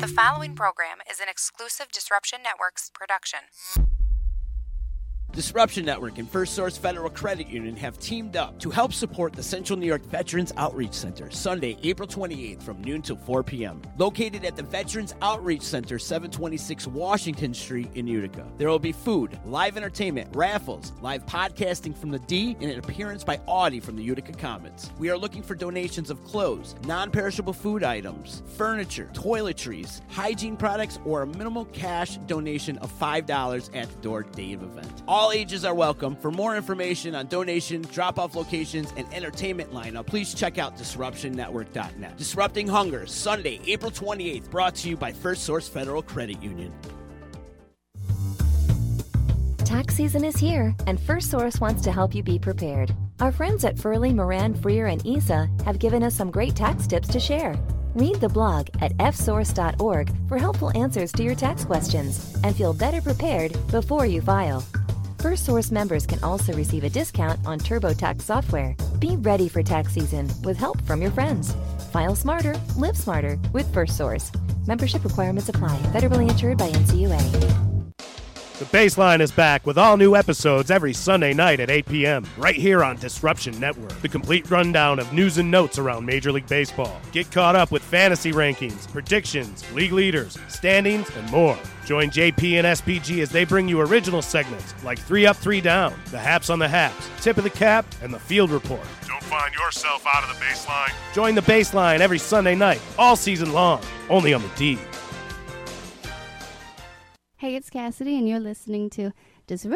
The following program is an exclusive Disruption Networks production. Disruption Network and First Source Federal Credit Union have teamed up to help support the Central New York Veterans Outreach Center, Sunday, April 28th from noon till 4 p.m. Located at the Veterans Outreach Center, 726 Washington Street in Utica. There will be food, live entertainment, raffles, live podcasting from the D, and an appearance by Audie from the Utica Commons. We are looking for donations of clothes, non-perishable food items, furniture, toiletries, hygiene products, or a minimal cash donation of $5 at the door day of event. All ages are welcome. For more information on donation, drop-off locations, and entertainment lineup, please check out DisruptionNetwork.net. Disrupting Hunger, Sunday, April 28th, brought to you by First Source Federal Credit Union. Tax season is here, and First Source wants to help you be prepared. Our friends at Furley, Moran, Freer, and ESA have given us some great tax tips to share. Read the blog at fsource.org for helpful answers to your tax questions and feel better prepared before you file. First Source members can also receive a discount on TurboTax software. Be ready for tax season with help from your friends. File smarter, live smarter with First Source. Membership requirements apply. Federally insured by NCUA. The Baseline is back with all new episodes every Sunday night at 8 p.m. right here on Disruption Network. The complete rundown of news and notes around Major League Baseball. Get caught up with fantasy rankings, predictions, league leaders, standings, and more. Join JP and SPG as they bring you original segments like 3 Up, 3 Down, the Haps on the Haps, Tip of the Cap, and the Field Report. Don't find yourself out of the Baseline. Join the Baseline every Sunday night, all season long, only on the D. Hey, it's Cassidy, and you're listening to Disruption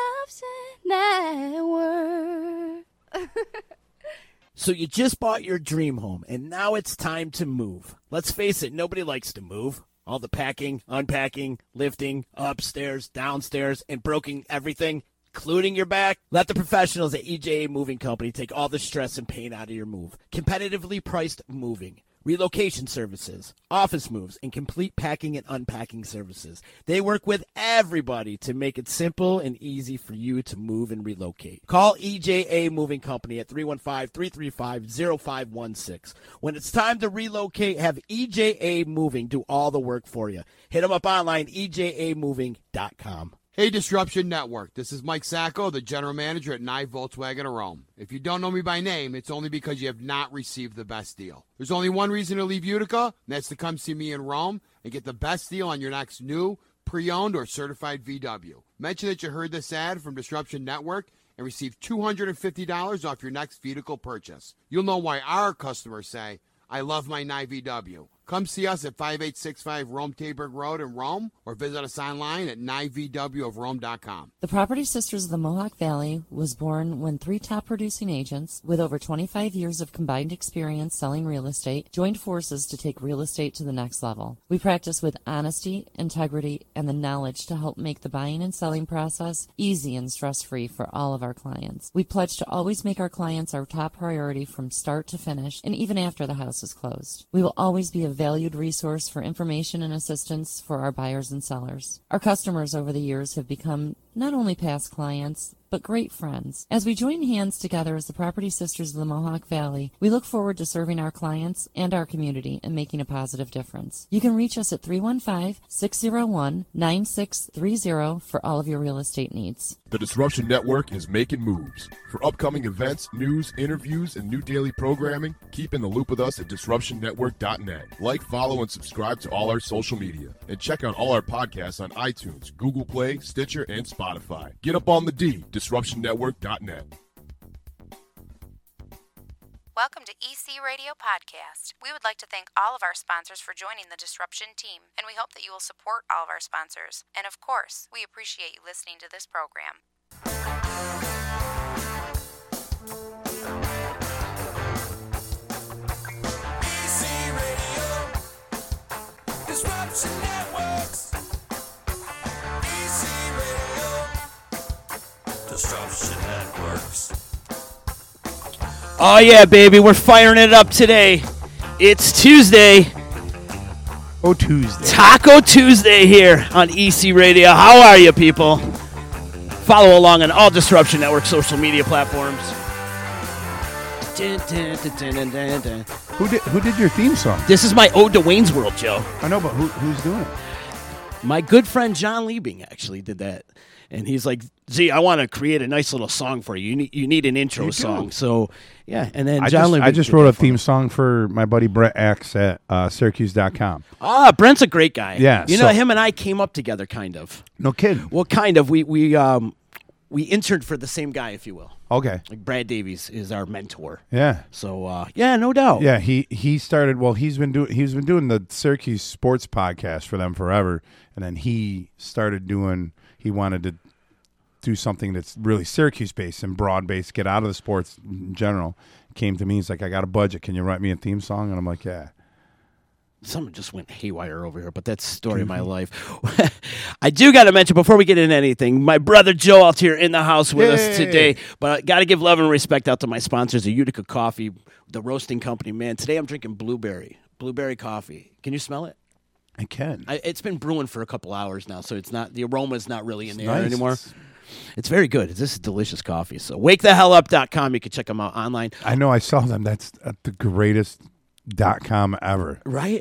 Network. So you just bought your dream home, and now it's time to move. Let's face it, nobody likes to move. All the packing, unpacking, lifting, upstairs, downstairs, and broking everything, including your back. Let the professionals at EJA Moving Company take all the stress and pain out of your move. Competitively priced moving, relocation services, office moves, and complete packing and unpacking services. They work with everybody to make it simple and easy for you to move and relocate. Call EJA Moving Company at 315-335-0516. When it's time to relocate, have EJA Moving do all the work for you. Hit them up online, ejamoving.com. Hey, Disruption Network. This is Mike Sacco, the general manager at Nye Volkswagen of Rome. If you don't know me by name, it's only because you have not received the best deal. There's only one reason to leave Utica, and that's to come see me in Rome and get the best deal on your next new, pre-owned, or certified VW. Mention that you heard this ad from Disruption Network and receive $250 off your next vehicle purchase. You'll know why our customers say, I love my Nye VW. Come see us at 5865 Rome Taberg Road in Rome, or visit us online at nyvwofrome.com. The Property Sisters of the Mohawk Valley was born when 3 top producing agents with over 25 years of combined experience selling real estate joined forces to take real estate to the next level. We practice with honesty, integrity, and the knowledge to help make the buying and selling process easy and stress-free for all of our clients. We pledge to always make our clients our top priority from start to finish, and even after the house is closed. We will always be a valued resource for information and assistance for our buyers and sellers. Our customers over the years have become not only past clients, but great friends. As we join hands together as the Property Sisters of the Mohawk Valley, we look forward to serving our clients and our community and making a positive difference. You can reach us at 315-601-9630 for all of your real estate needs. The Disruption Network is making moves. For upcoming events, news, interviews, and new daily programming, keep in the loop with us at DisruptionNetwork.net. Like, follow, and subscribe to all our social media. And check out all our podcasts on iTunes, Google Play, Stitcher, and Spotify. Get up on the D, DisruptionNetwork.net. Welcome to EC Radio Podcast. We would like to thank all of our sponsors for joining the Disruption team, and we hope that you will support all of our sponsors. And of course, we appreciate you listening to this program. EC Radio, Disruption Networks. EC Radio, Disruption Networks. Oh yeah, baby, we're firing it up today. It's Tuesday. Oh, Tuesday. Taco Tuesday here on EC Radio. How are you, people? Follow along on all Disruption Network social media platforms. Who did your theme song? This is my ode to Wayne's World, Joe. I know, but who's doing it? My good friend John Liebing actually did that. And he's like, Z, I want to create a nice little song for you. You need an intro song. So, yeah. And then I just wrote a theme song for my buddy Brett Axe at Syracuse.com. Ah, Brent's a great guy. Yeah. You know, him and I came up together, kind of. No kidding. Well, kind of. We interned for the same guy, if you will. Okay. Like Brad Davies is our mentor. Yeah. So, yeah, no doubt. Yeah, he started, well, he's been doing the Syracuse sports podcast for them forever. And then he wanted to do something that's really Syracuse-based and broad-based, get out of the sports in general. Came to me, he's like, I got a budget. Can you write me a theme song? And I'm like, yeah. Someone just went haywire over here, but that's the story of my life. I do got to mention, before we get into anything, my brother Joe Altier in the house with us today. But I got to give love and respect out to my sponsors, the Utica Coffee, the roasting company. Man, today I'm drinking blueberry coffee. Can you smell it? I can. It's been brewing for a couple hours now, so it's not, the aroma is not really in the nice. air anymore. It's very good. This is delicious coffee. So wakethehellup.com. You can check them out online. I know. I saw them. That's the greatest .com ever. Right?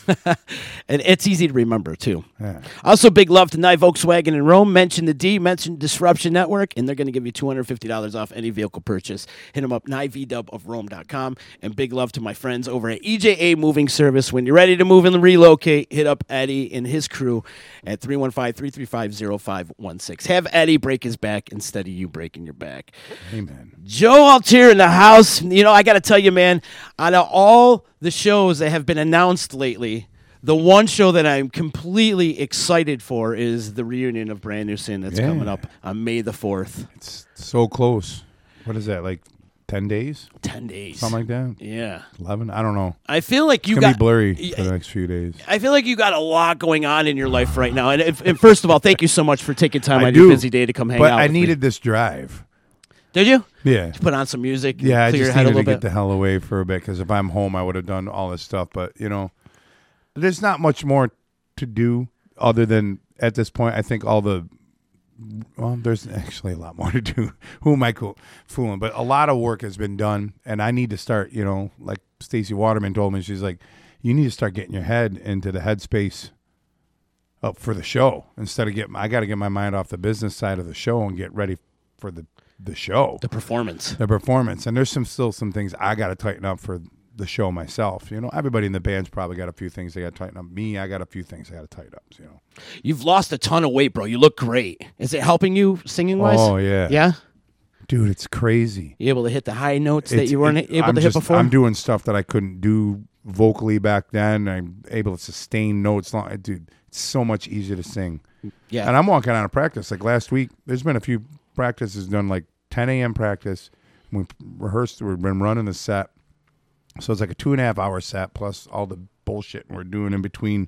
And it's easy to remember, too. Yeah. Also, big love to Nye Volkswagen in Rome. Mention the D, mention Disruption Network, and they're going to give you $250 off any vehicle purchase. Hit them up, NyeVDubofRome.com. And big love to my friends over at EJA Moving Service. When you're ready to move and relocate, hit up Eddie and his crew at 315-335-0516. Have Eddie break his back instead of you breaking your back. Amen. Joe Altier in the house. You know, I got to tell you, man, out of all the shows that have been announced lately, the one show that I'm completely excited for is the reunion of Brand New Sin that's coming up on May the 4th. It's so close. What is that, like 10 days? 10 days. Something like that? Yeah. 11? I don't know. I feel like it's gonna be blurry for the next few days. I feel like you got a lot going on in your life right now. And first of all, thank you so much for taking time out of your busy day to come hang out. But I needed this drive. Did you? Yeah. To put on some music? Yeah, I clear just your head needed a to little get the hell away for a bit, because if I'm home, I would have done all this stuff. But, you know, there's not much more to do other than, at this point, I think there's actually a lot more to do. Who am I fooling? But a lot of work has been done, and I need to start, you know, like Stacey Waterman told me, she's like, you need to start getting your head into the headspace up for the show instead of I got to get my mind off the business side of the show and get ready for the show. The performance. And there's still some things I got to tighten up for the show myself. You know, everybody in the band's probably got a few things they got to tighten up. Me, I got a few things I got to tighten up, you know. You've lost a ton of weight, bro. You look great. Is it helping you singing-wise? Oh, yeah. Yeah? Dude, it's crazy. You able to hit the high notes that you weren't able to hit before? I'm doing stuff that I couldn't do vocally back then. I'm able to sustain notes. Dude, it's so much easier to sing. Yeah. And I'm walking out of practice. Like last week, there's been a few practices done, like 10 a.m. practice. We rehearsed. We've been running the set. So it's like a 2.5-hour set plus all the bullshit we're doing in between.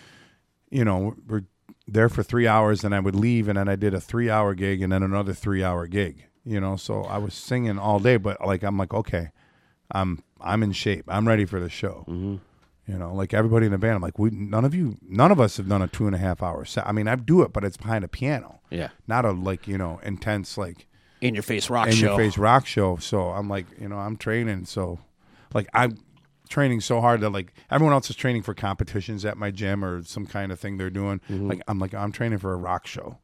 You know, we're there for 3 hours, and I would leave, and then I did a 3-hour gig and then another 3-hour gig. You know, so I was singing all day, but like I'm like, okay, I'm in shape. I'm ready for the show. Mm-hmm. You know, like everybody in the band, I'm like, none of us have done a 2.5-hour set. I mean, I do it, but it's behind a piano. Yeah. Not a, like, you know, intense, like, in your face rock show. So I'm like, you know, I'm training. So like I'm training so hard that like everyone else is training for competitions at my gym or some kind of thing they're doing. Mm-hmm. I'm training for a rock show.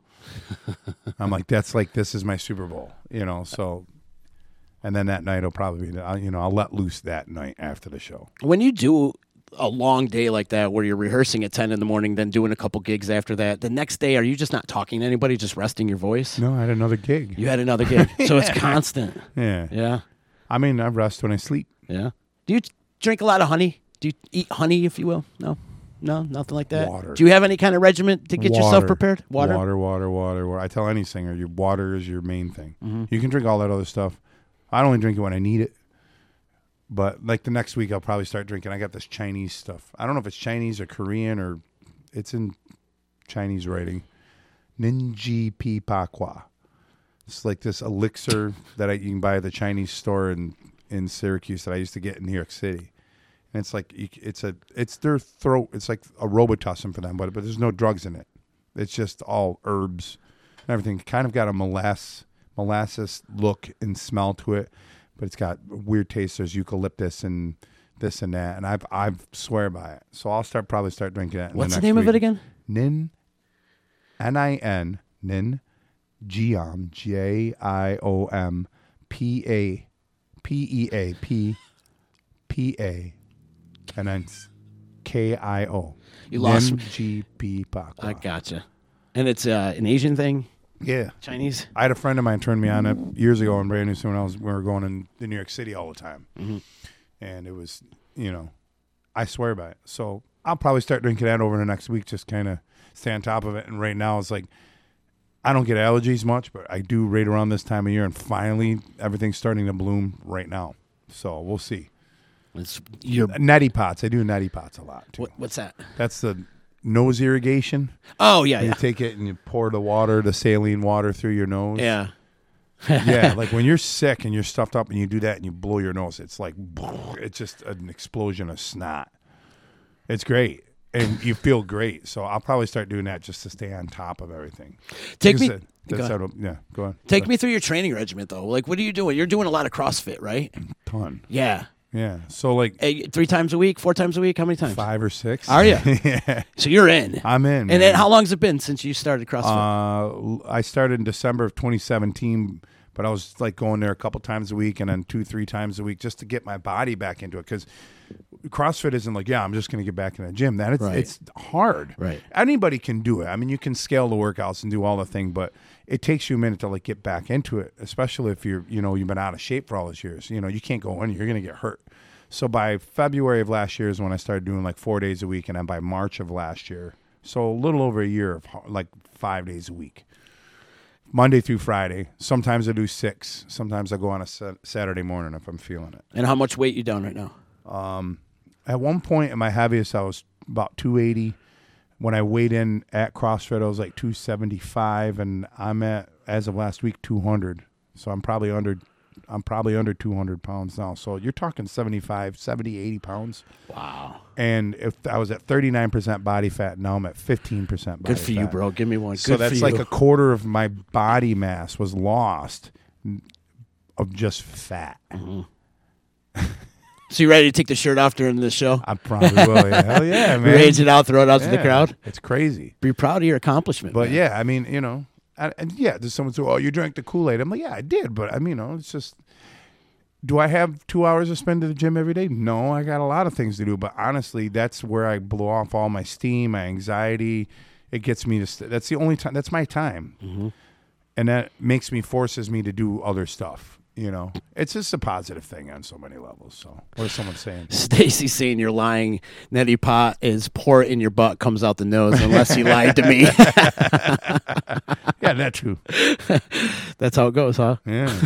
I'm like, this is my Super Bowl, you know, so. And then that night will probably be, I'll let loose that night after the show. When you do a long day like that where you're rehearsing at 10 in the morning, then doing a couple gigs after that, the next day, are you just not talking to anybody, just resting your voice? No, I had another gig. You had another gig. So it's constant. Yeah. Yeah. I mean, I rest when I sleep. Yeah. Do you drink a lot of honey? Do you eat honey, if you will? No? No, nothing like that? Water. Do you have any kind of regimen to get yourself prepared? Water? Water. I tell any singer, your water is your main thing. Mm-hmm. You can drink all that other stuff. I only drink it when I need it. But like the next week, I'll probably start drinking. I got this Chinese stuff. I don't know if it's Chinese or Korean or it's in Chinese writing. Ninji Pi Pa Kwa. It's like this elixir that you can buy at the Chinese store in Syracuse that I used to get in New York City. And it's like it's their throat. It's like a Robitussin for them, but there's no drugs in it. It's just all herbs and everything. Kind of got a molasses look and smell to it. but it's got weird taste. There's eucalyptus and this and that, and I swear by it. So I'll probably start drinking that. What's the name of it again? Nin, Nin, Nin, Giom, Giom, PEA, and then KIO. You lost Nin GP Pakwa. I gotcha. And it's an Asian thing? Yeah. Chinese? I had a friend of mine turn me on it years ago in Brand New when we were going in New York City all the time. Mm-hmm. And it was, I swear by it. So I'll probably start drinking that over the next week, just kind of stay on top of it. And right now it's like, I don't get allergies much, but I do right around this time of year. And finally, everything's starting to bloom right now. So we'll see. Neti pots. I do neti pots a lot, too. What's that? That's the nose irrigation. Oh, yeah, You take it and you pour the saline water through your nose. Yeah. Yeah, like when you're sick and you're stuffed up and you do that and you blow your nose, it's like, it's just an explosion of snot. It's great. And you feel great. So I'll probably start doing that just to stay on top of everything. Go on. Take me through your training regimen, though. Like, what are you doing? You're doing a lot of CrossFit, right? Ton. Yeah. Yeah. So, like, 3 times a week, 4 times a week? How many times? 5 or 6. Are you? Yeah. So you're in. I'm in. And then how long has it been since you started CrossFit? I started in December of 2017, but I was like going there a couple times a week and then 2-3 times a week just to get my body back into it. Because CrossFit isn't like, I'm just going to get back in the gym. It's hard. Right. Anybody can do it. I mean, you can scale the workouts and do all the thing, but it takes you a minute to like get back into it, especially if you've been out of shape for all these years. You can't go in, you're going to get hurt. So by February of last year is when I started doing like 4 days a week, and then by March of last year, so a little over a year of like 5 days a week, Monday through Friday. Sometimes I do 6. Sometimes I go on a Saturday morning if I'm feeling it. And how much weight you down right now? At one point, at my heaviest, I was about 280. When I weighed in at CrossFit, I was like 275, and I'm at, as of last week, 200. So I'm probably under 200 pounds now. So you're talking 75, 70, 80 pounds. Wow. And if I was at 39% body fat, now I'm at 15% body fat. Good for you, bro. Give me one. So that's like a quarter of my body mass was lost of just fat. Mm-hmm. So you ready to take the shirt off during this show? I probably will. Yeah. Hell yeah, man. Rage it out, throw it out to the crowd. It's crazy. Be proud of your accomplishment. But man. yeah, I mean, and yeah, there's someone say, you drank the Kool-Aid. I'm like, yeah, I did. But I mean, it's just, do I have 2 hours to spend at the gym every day? No, I got a lot of things to do. But honestly, that's where I blow off all my steam, my anxiety. It gets me to, that's the only time, that's my time. Mm-hmm. And that forces me to do other stuff. It's just a positive thing on so many levels. So what is someone saying? Stacy's saying you're lying. Neti pot is pour it in your butt, comes out the nose, unless you lied to me. Yeah, that's true. That's how it goes, huh? Yeah.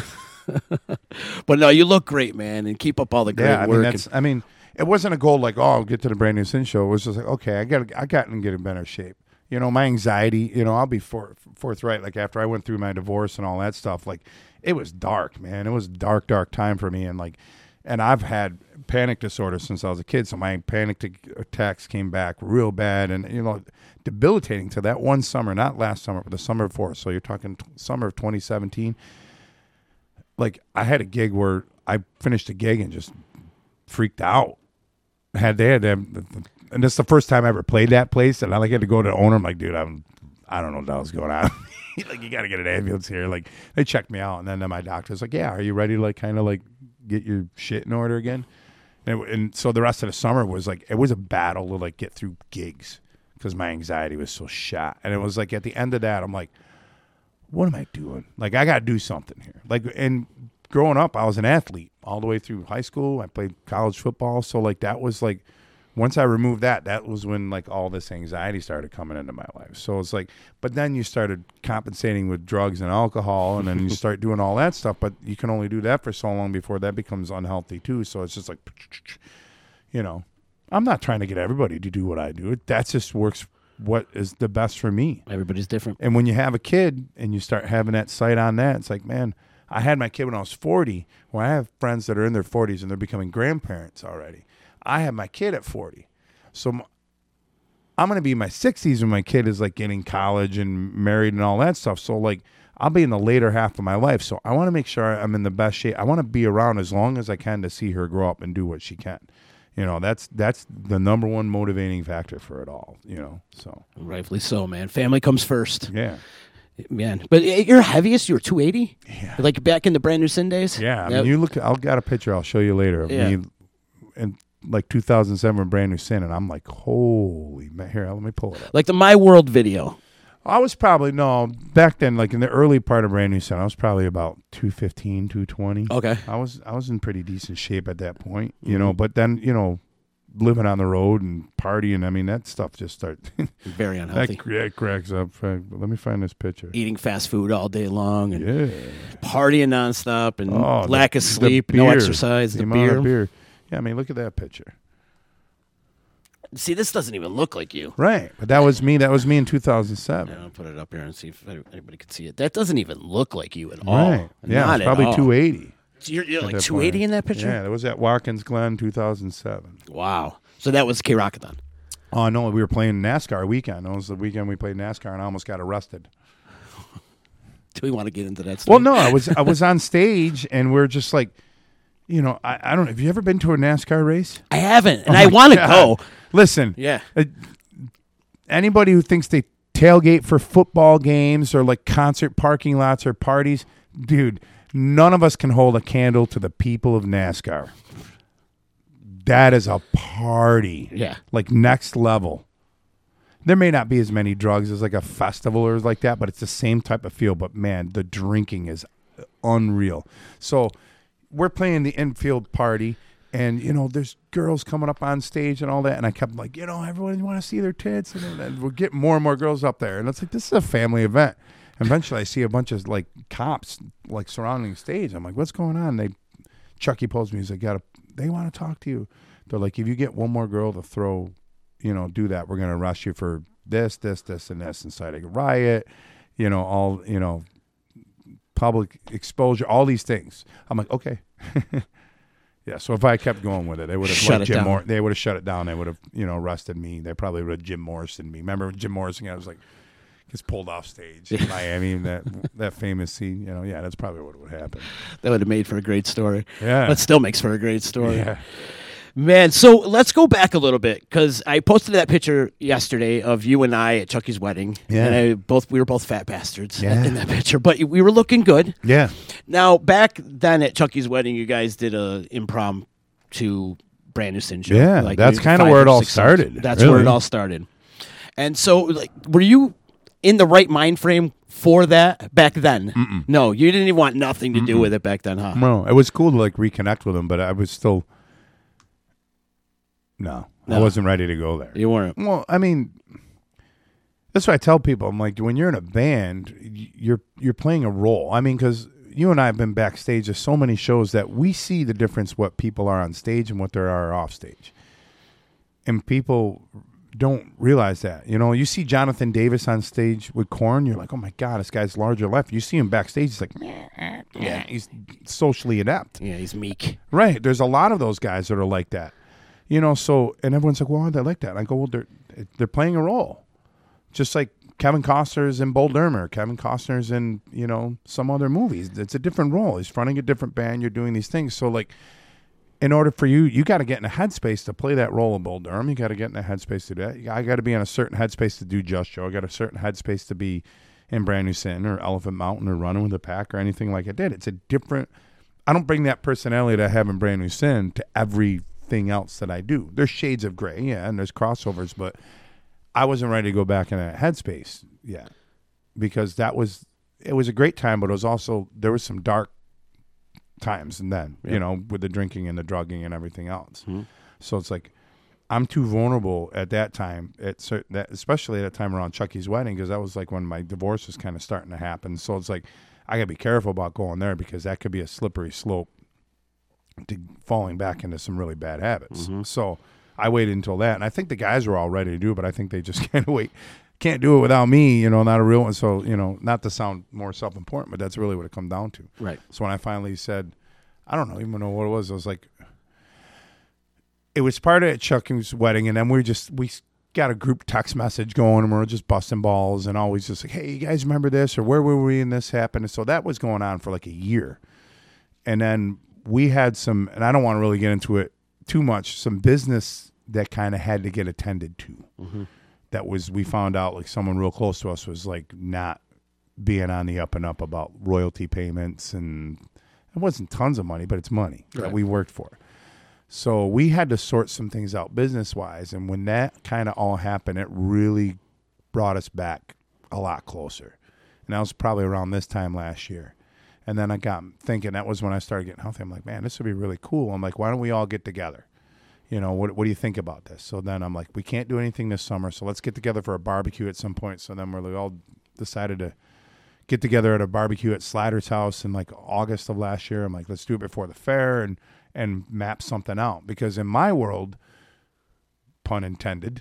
But no, you look great, man, and keep up all the great work. I mean, it wasn't a goal like, I'll get to the Brand New Sin show. It was just like, okay, I got to get in better shape. My anxiety, I'll be forthright. Like after I went through my divorce and all that stuff, like it was dark, man. It was a dark time for me. And I've had panic disorder since I was a kid. So my panic attacks came back real bad and, debilitating to that one summer, not last summer, but the summer before. So you're talking summer of 2017. Like I had a gig where I finished a gig and just freaked out. And this is the first time I ever played that place, and I had to go to the owner. I'm like, dude, I don't know what the hell's going on. You got to get an ambulance here. Like they checked me out, and then my doctor's like, yeah, are you ready to get your shit in order again? And so the rest of the summer was it was a battle to get through gigs because my anxiety was so shot. And it was at the end of that, I'm like, what am I doing? I got to do something here. And growing up, I was an athlete all the way through high school. I played college football. So that was once I removed that was when all this anxiety started coming into my life. So it's but then you started compensating with drugs and alcohol, and then you start doing all that stuff, but you can only do that for so long before that becomes unhealthy too. So it's just I'm not trying to get everybody to do what I do. That just works what is the best for me. Everybody's different. And when you have a kid and you start having that sight on that, it's man, I had my kid when I was 40. Well, I have friends that are in their 40s and they're becoming grandparents already. I had my kid at 40. So I'm going to be in my 60s when my kid is like getting college and married and all that stuff. So like I'll be in the later half of my life. So I want to make sure I'm in the best shape. I want to be around as long as I can to see her grow up and do what she can. You know, that's the number one motivating factor for it all, you know. So Rightfully so, man. Family comes first. Yeah. Man. But your heaviest, you were 280? Yeah. Like back in the Brand New Sin days? Yeah. I mean, you look, I'll got a picture I'll show you later of me in like 2007 Brand New Sin, and I'm like, holy man. Here, let me pull it up. Like the My World video. I was probably, back then, like in the early part of Brand New Sin, I was probably about 215, 220. Okay. I was in pretty decent shape at that point, you know, but then, you know, living on the road and partying, I mean, that stuff just started. Very unhealthy. That cracks up. Let me find this picture. Eating fast food all day long and partying nonstop and lack of the sleep, beer, no exercise, the amount of beer. beer. Yeah, I mean, look at that picture. See, this doesn't even look like you. Right, but that was me. That was me in 2007. Yeah, I'll put it up here and see if anybody can see it. That doesn't even look like you at all. Right. Yeah, Not it's probably at all. 280. So you're like that 280 point. in that picture? Yeah, that was at Watkins Glen, 2007. Wow. So that was K-Rockathon. Oh, no, we were playing NASCAR weekend. That was the weekend we played NASCAR, and I almost got arrested. Do we want to get into that stuff? Well, no, I was on stage, and we're just like, you know, I don't know. Have you ever been to a NASCAR race? I haven't, and Oh I my want to God. go. Listen, Yeah. Anybody who thinks they tailgate for football games or like concert parking lots or parties, dude, none of us can hold a candle to the people of NASCAR. That is a party. Yeah. Like next level. There may not be as many drugs as like a festival or like that, but it's the same type of feel. But man, the drinking is unreal. So we're playing the infield party, and you know, there's girls coming up on stage and all that. And I kept like, you know, everyone want to see their tits, and we're getting more and more girls up there. And it's like, this is a family event. Eventually, I see a bunch of like cops like surrounding the stage. I'm like, what's going on? Chucky pulls me. He's like, they want to talk to you. They're like, if you get one more girl to throw, you know, do that, we're going to arrest you for this, and this, inciting a riot, you know, all, you know, public exposure, all these things. I'm like, okay. Yeah, so if I kept going with it, they would have Shut it down. They would have shut it down. They would have, you know, arrested me. They probably would have Jim Morrison me. Remember Jim Morrison? I was like, gets pulled off stage in Miami. That famous scene. You know, yeah, that's probably what would happen. That would have made for a great story. Yeah, that still makes for a great story. Yeah. Man, so let's go back a little bit, because I posted that picture yesterday of you and I at Chucky's wedding. Yeah. And we were both fat bastards Yeah. in that picture, but we were looking good. Yeah. Now, back then at Chucky's wedding, you guys did a impromptu Brand New Sin show. Yeah, like that's maybe kind of 5 where or it all 6 songs. started. That's really. where it all started. And so, like, were you in the right mind frame for that back then? Mm-mm. No, you didn't even want nothing to do with it back then, huh? No, it was cool to like reconnect with him, but I was still. No, I wasn't ready to go there. You weren't. Well, I mean, that's what I tell people. I'm like, when you're in a band, you're playing a role. I mean, because you and I have been backstage at so many shows that we see the difference what people are on stage and what they are off stage, and people don't realize that. You know, you see Jonathan Davis on stage with Korn, you're like, oh my God, this guy's larger left. You see him backstage, he's like, yeah, he's socially inept. Yeah, he's meek. Right. There's a lot of those guys that are like that. You know, so, and everyone's like, well, why are they like that? And I go, well, they're playing a role. Just like Kevin Costner's in Bull Durham, Kevin Costner's in, you know, some other movies. It's a different role. He's fronting a different band. You're doing these things. So, like, in order for you got to get in a headspace to play that role in Bull Durham. You got to get in a headspace to do that. I got to be in a certain headspace to do Just Joe. I got a certain headspace to be in Brand New Sin or Elephant Mountain or Running with the Pack or anything like I did. It's a different. I don't bring that personality that I have in Brand New Sin to everything else that I do. There's shades of gray, yeah, and there's crossovers, but I wasn't ready to go back in that headspace yet because it was a great time, but it was also, there was some dark times and then, you know, with the drinking and the drugging and everything else. Mm-hmm. So it's like, I'm too vulnerable at that time, especially at that time around Chucky's wedding, because that was like when my divorce was kind of starting to happen. So it's like, I got to be careful about going there because that could be a slippery slope to falling back into some really bad habits. Mm-hmm. So I waited until that, and I think the guys were all ready to do it, but I think they just can't do it without me, you know, not a real one. So, you know, not to sound more self-important, but that's really what it come down to. Right. So when I finally said, I don't even know what it was. I was like, it was part of Chucky's wedding, and then we got a group text message going, and we're just busting balls and always just like, hey, you guys remember this, or where were we and this happened? And so that was going on for like a year. And then we had some, and I don't want to really get into it too much, some business that kind of had to get attended to. That was, we found out like someone real close to us was like not being on the up and up about royalty payments, and it wasn't tons of money, but it's money that we worked for. So we had to sort some things out business-wise, and when that kind of all happened, it really brought us back a lot closer. And that was probably around this time last year. And then I got thinking, that was when I started getting healthy. I'm like, man, this would be really cool. I'm like, why don't we all get together? You know, what do you think about this? So then I'm like, we can't do anything this summer, so let's get together for a barbecue at some point. So then we all decided to get together at a barbecue at Slider's house in like August of last year. I'm like, let's do it before the fair and map something out. Because in my world, pun intended,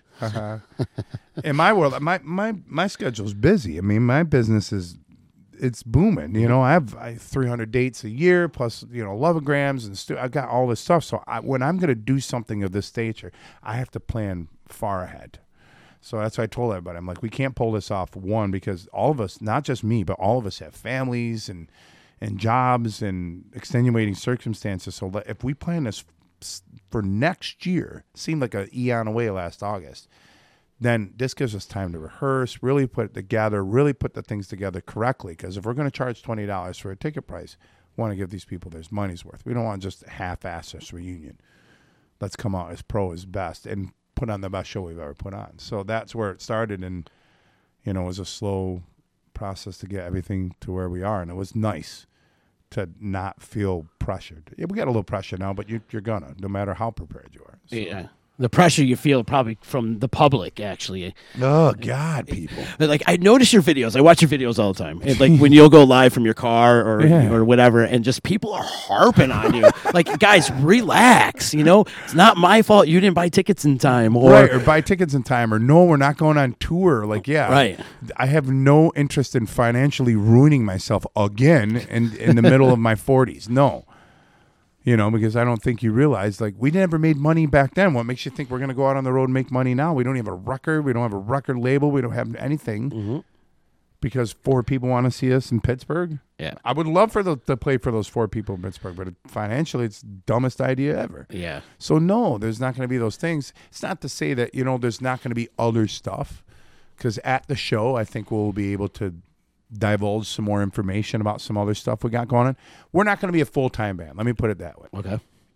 in my world, my schedule's busy. I mean, my business it's booming. You know, I have 300 dates a year plus, you know, 11 grams and I've got all this stuff. So when I'm going to do something of this nature, I have to plan far ahead. So that's what I told everybody. I'm like, we can't pull this off, one, because all of us, not just me, but all of us have families and jobs and extenuating circumstances. So if we plan this for next year, seemed like an eon away last August, then this gives us time to rehearse, really put it together, really put the things together correctly. Because if we're going to charge $20 for a ticket price, we want to give these people their money's worth. We don't want just a half-ass this reunion. Let's come out as pro as best and put on the best show we've ever put on. So that's where it started, and you know, it was a slow process to get everything to where we are, and it was nice to not feel pressured. Yeah, we got a little pressure now, but you're gonna, no matter how prepared you are. So. Yeah. The pressure you feel probably from the public, actually. Oh, God, people. Like, I notice your videos. I watch your videos all the time. And, like, when you'll go live from your car or whatever, and just people are harping on you. Like, guys, relax, you know? It's not my fault you didn't buy tickets in time. Or buy tickets in time. Or, no, we're not going on tour. Like, yeah. Right. I have no interest in financially ruining myself again in the middle of my 40s. No. You know, because I don't think you realize, like, we never made money back then. What makes you think we're going to go out on the road and make money now? We don't have a record. We don't have a record label. We don't have anything because 4 people want to see us in Pittsburgh. Yeah. I would love to play for those 4 people in Pittsburgh, but financially, it's the dumbest idea ever. Yeah. So, no, there's not going to be those things. It's not to say that, you know, there's not going to be other stuff, because at the show, I think we'll be able to divulge some more information about some other stuff we got going on. We're not going to be a full-time band. Let me put it that way. Okay.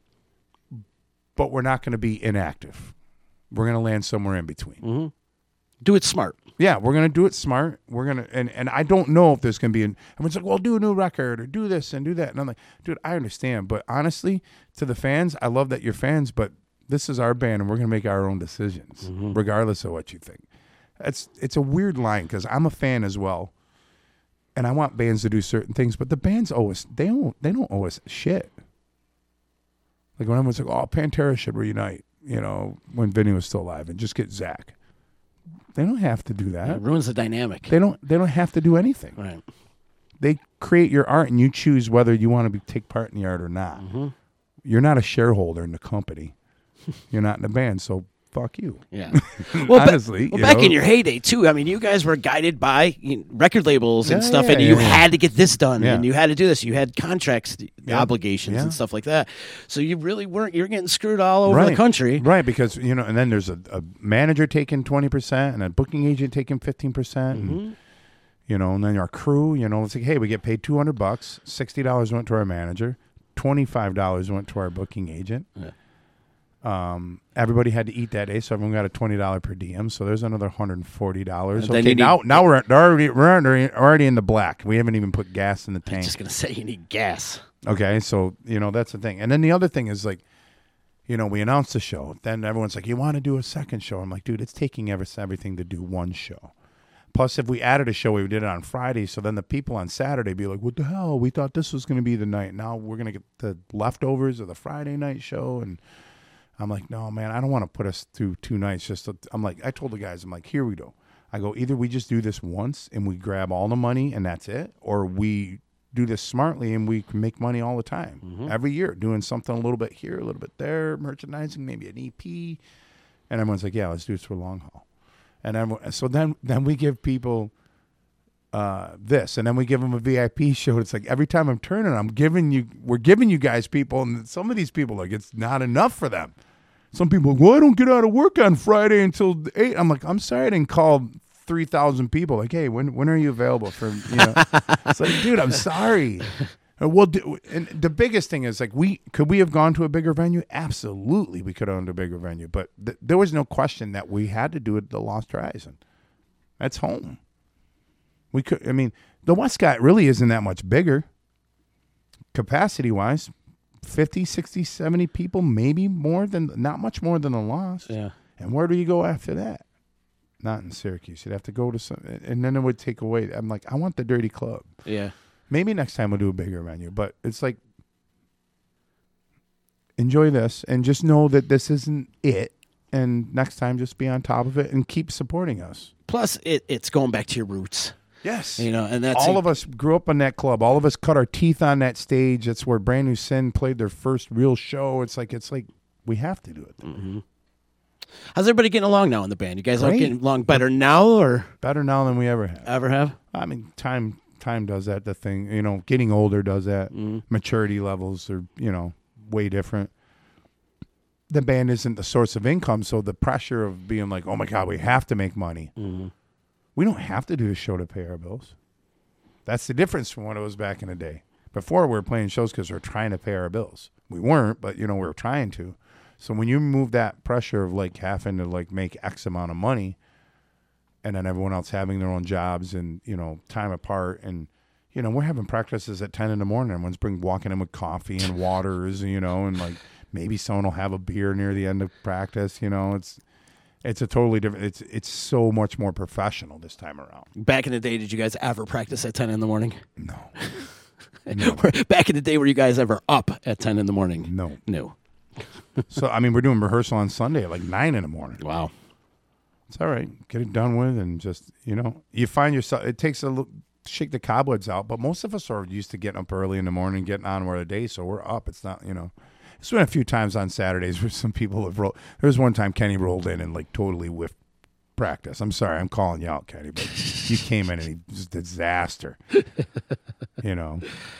But we're not going to be inactive. We're going to land somewhere in between. Do it smart. Yeah, we're going to do it smart. We're going to, and I don't know if there's going to be everyone's like, well, do a new record or do this and do that. And I'm like, dude, I understand. But honestly, to the fans, I love that you're fans, but this is our band and we're going to make our own decisions, regardless of what you think. It's a weird line, because I'm a fan as well. And I want bands to do certain things, but the bands owe us, they don't owe us shit. Like when everyone's like, oh, Pantera should reunite, you know, when Vinny was still alive, and just get Zach. They don't have to do that. It ruins the dynamic. They don't have to do anything. Right. They create your art, and you choose whether you want to take part in the art or not. You're not a shareholder in the company. You're not in the band, so fuck you. Yeah. Well, honestly, back in your heyday too. I mean, you guys were guided by record labels and stuff, and you had to get this done, and you had to do this. You had contracts, obligations, and stuff like that. So you really weren't. You're getting screwed all over the country, right? Because you know, and then there's a manager taking 20% and a booking agent taking 15%, and you know, and then our crew. You know, it's like, hey, we get paid $200. $60 went to our manager. $25 went to our booking agent. Yeah. Everybody had to eat that day, so everyone got a $20 per diem. So there's another $140. Okay, now we're already in the black. We haven't even put gas in the tank. I'm just gonna say you need gas. Okay, so you know that's the thing. And then the other thing is, like, you know, we announced the show. Then everyone's like, you want to do a second show? I'm like, dude, it's taking everything to do one show. Plus, if we added a show, we did it on Friday. So then the people on Saturday be like, what the hell? We thought this was going to be the night. Now we're going to get the leftovers of the Friday night show. And I'm like, no, man, I don't want to put us through 2 nights. I'm like, I told the guys, I'm like, here we go. I go, either we just do this once and we grab all the money and that's it, or we do this smartly and we can make money all the time, every year, doing something a little bit here, a little bit there, merchandising, maybe an EP. And everyone's like, yeah, let's do this for the long haul. And then we give people this, and then we give them a VIP show. It's like every time I'm turning, we're giving you guys people, and some of these people, like, it's not enough for them. Some people are like, well, I don't get out of work on Friday until 8. I'm like, I'm sorry I didn't call 3,000 people. Like, hey, when are you available for, It's like, dude, I'm sorry. And the biggest thing is, like, could we have gone to a bigger venue? Absolutely, we could have gone to a bigger venue. But there was no question that we had to do it at the Lost Horizon. That's home. We could. I mean, the Westcott really isn't that much bigger capacity-wise. 50, 60, 70 people, maybe not much more than the Lost. Yeah. And where do you go after that? Not in Syracuse. You'd have to go to some, and then it would take away. I'm like, I want the Dirty Club. Yeah. Maybe next time we'll do a bigger venue, but it's like, enjoy this and just know that this isn't it. And next time, just be on top of it and keep supporting us. Plus, it's going back to your roots. Yes. And that's all of us grew up in that club. All of us cut our teeth on that stage. That's where Brand New Sin played their first real show. It's like we have to do it. Mm-hmm. How's everybody getting along now in the band? You guys all Great. getting along better now, or better now than we ever have? Ever have? I mean, time does that. The thing, getting older does that. Mm-hmm. Maturity levels are, way different. The band isn't the source of income, so the pressure of being like, oh my God, we have to make money. Mm-hmm. We don't have to do a show to pay our bills. That's the difference from what it was back in the day. Before, we were playing shows because we were trying to pay our bills. We weren't, but, we were trying to. So when you remove that pressure of, like, having to, like, make X amount of money, and then everyone else having their own jobs and, time apart, and, we're having practices at 10 in the morning. Everyone's walking in with coffee and waters, and, like, maybe someone will have a beer near the end of practice, It's a totally different. It's so much more professional this time around. Back in the day, did you guys ever practice at 10 in the morning? No. Back in the day, were you guys ever up at 10 in the morning? No. So, I mean, we're doing rehearsal on Sunday at like 9 in the morning. Wow. It's all right. Get it done with, and just, you find yourself, it takes a little, shake the cobwebs out, but most of us are used to getting up early in the morning, getting on with the day, so we're up. It's not, It's been a few times on Saturdays where some people have rolled. There was one time Kenny rolled in and, like, totally whiffed practice. I'm sorry, I'm calling you out, Kenny, but you came in and he was a disaster. And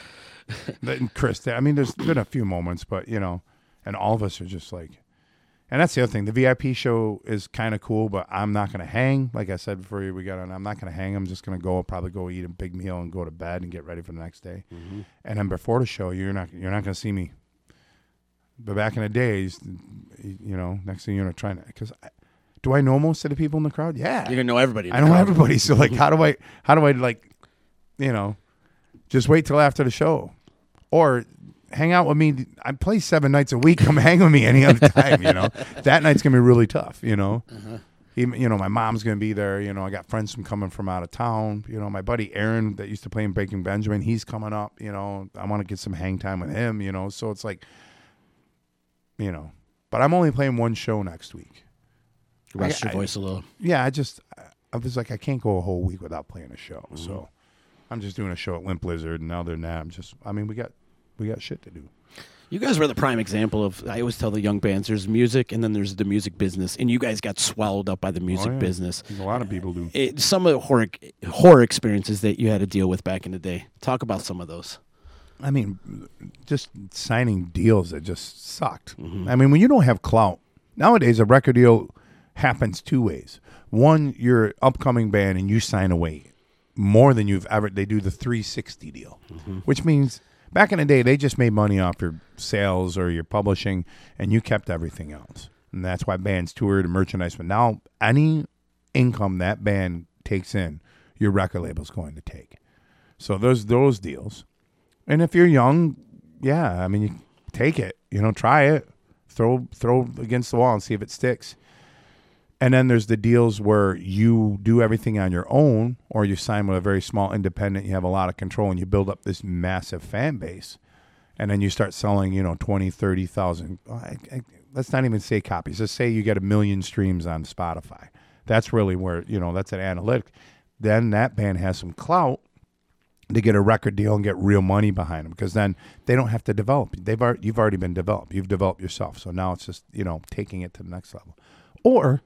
Chris, I mean, there's been a few moments, but, and all of us are just like, and that's the other thing. The VIP show is kind of cool, but I'm not going to hang. Like I said before we got on, I'm not going to hang. I'm just going to probably go eat a big meal and go to bed and get ready for the next day. Mm-hmm. And then before the show, you're not going to see me. But back in the days, next thing you're trying to, because do I know most of the people in the crowd? Yeah, you're gonna know everybody. I know everybody. So, like, how do I like, just wait till after the show, or hang out with me? I play 7 nights a week. Come hang with me any other time. That night's gonna be really tough. Uh-huh. Even, my mom's gonna be there. I got friends coming from out of town. My buddy Aaron that used to play in Breaking Benjamin, he's coming up. I want to get some hang time with him. So it's like. But I'm only playing one show next week. Rest your voice a little. Yeah, I was like, I can't go a whole week without playing a show. Mm-hmm. So I'm just doing a show at Limp Lizard, and other than that, we got shit to do. You guys were the prime example of, I always tell the young bands, there's music and then there's the music business, and you guys got swallowed up by the music business. A lot of people do. Some of the horror experiences that you had to deal with back in the day. Talk about some of those. I mean, just signing deals that just sucked. Mm-hmm. I mean, when you don't have clout, nowadays a record deal happens 2 ways. One, you're an upcoming band and you sign away more than you've ever. They do the 360 deal, mm-hmm. which means back in the day they just made money off your sales or your publishing, and you kept everything else. And that's why bands toured and merchandise. But now any income that band takes in, your record label's going to take. So there's those deals. And if you're young, yeah, I mean, you take it, try it, throw against the wall and see if it sticks. And then there's the deals where you do everything on your own, or you sign with a very small independent, you have a lot of control, and you build up this massive fan base. And then you start selling, 20, 30,000. Let's not even say copies. Let's say you get 1 million streams on Spotify. That's really where, that's an analytic. Then that band has some clout to get a record deal and get real money behind them, because then they don't have to develop. You've already been developed. You've developed yourself. So now it's just, taking it to the next level. Or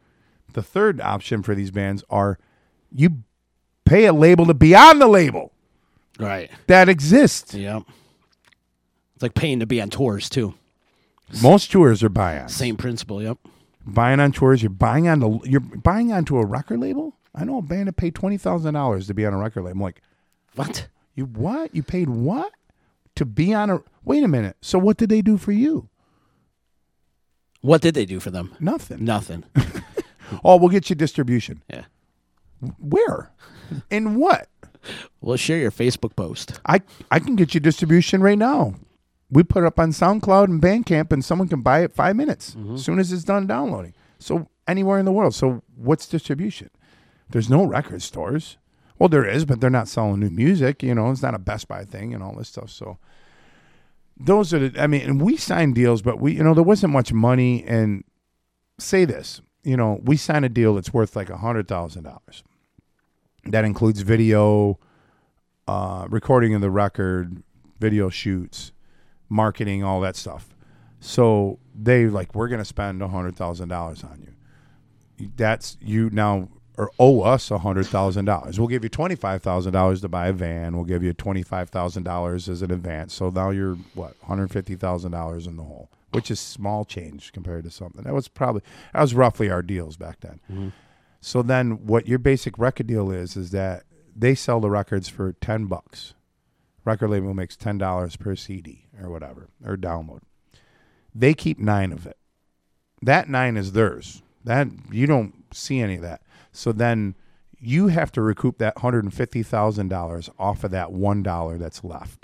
The third option for these bands are you pay a label to be on the label. Right. That exists. Yep. It's like paying to be on tours, too. Most tours are buy-ons. Same principle, yep. Buying on tours, you're buying onto a record label? I know a band that paid $20,000 to be on a record label. I'm like, what? You what? You paid what? To be on a... Wait a minute. So what did they do for you? What did they do for them? Nothing. Nothing. Oh, we'll get you distribution. Yeah. Where? In what? Well, share your Facebook post. I can get you distribution right now. We put it up on SoundCloud and Bandcamp, and someone can buy it 5 minutes as soon as it's done downloading. So anywhere in the world. So what's distribution? There's no record stores. Well, there is, but they're not selling new music. You know, it's not a Best Buy thing and all this stuff. So those are the, I mean, and we signed deals, but we, you know, there wasn't much money. And say this, you know, we signed a deal that's worth like $100,000. That includes video, recording of the record, video shoots, marketing, all that stuff. So they like, we're going to spend $100,000 on you. That's you now or owe us $100,000. We'll give you $25,000 to buy a van. We'll give you $25,000 as an advance. So now you're what, $150,000 in the hole, which is small change compared to something. That was roughly our deals back then. Mm-hmm. So then what your basic record deal is that they sell the records for $10. Record label makes $10 per CD or whatever, or download. They keep 9 of it. That 9 is theirs. That you don't see any of that. So then you have to recoup that $150,000 off of that $1 that's left.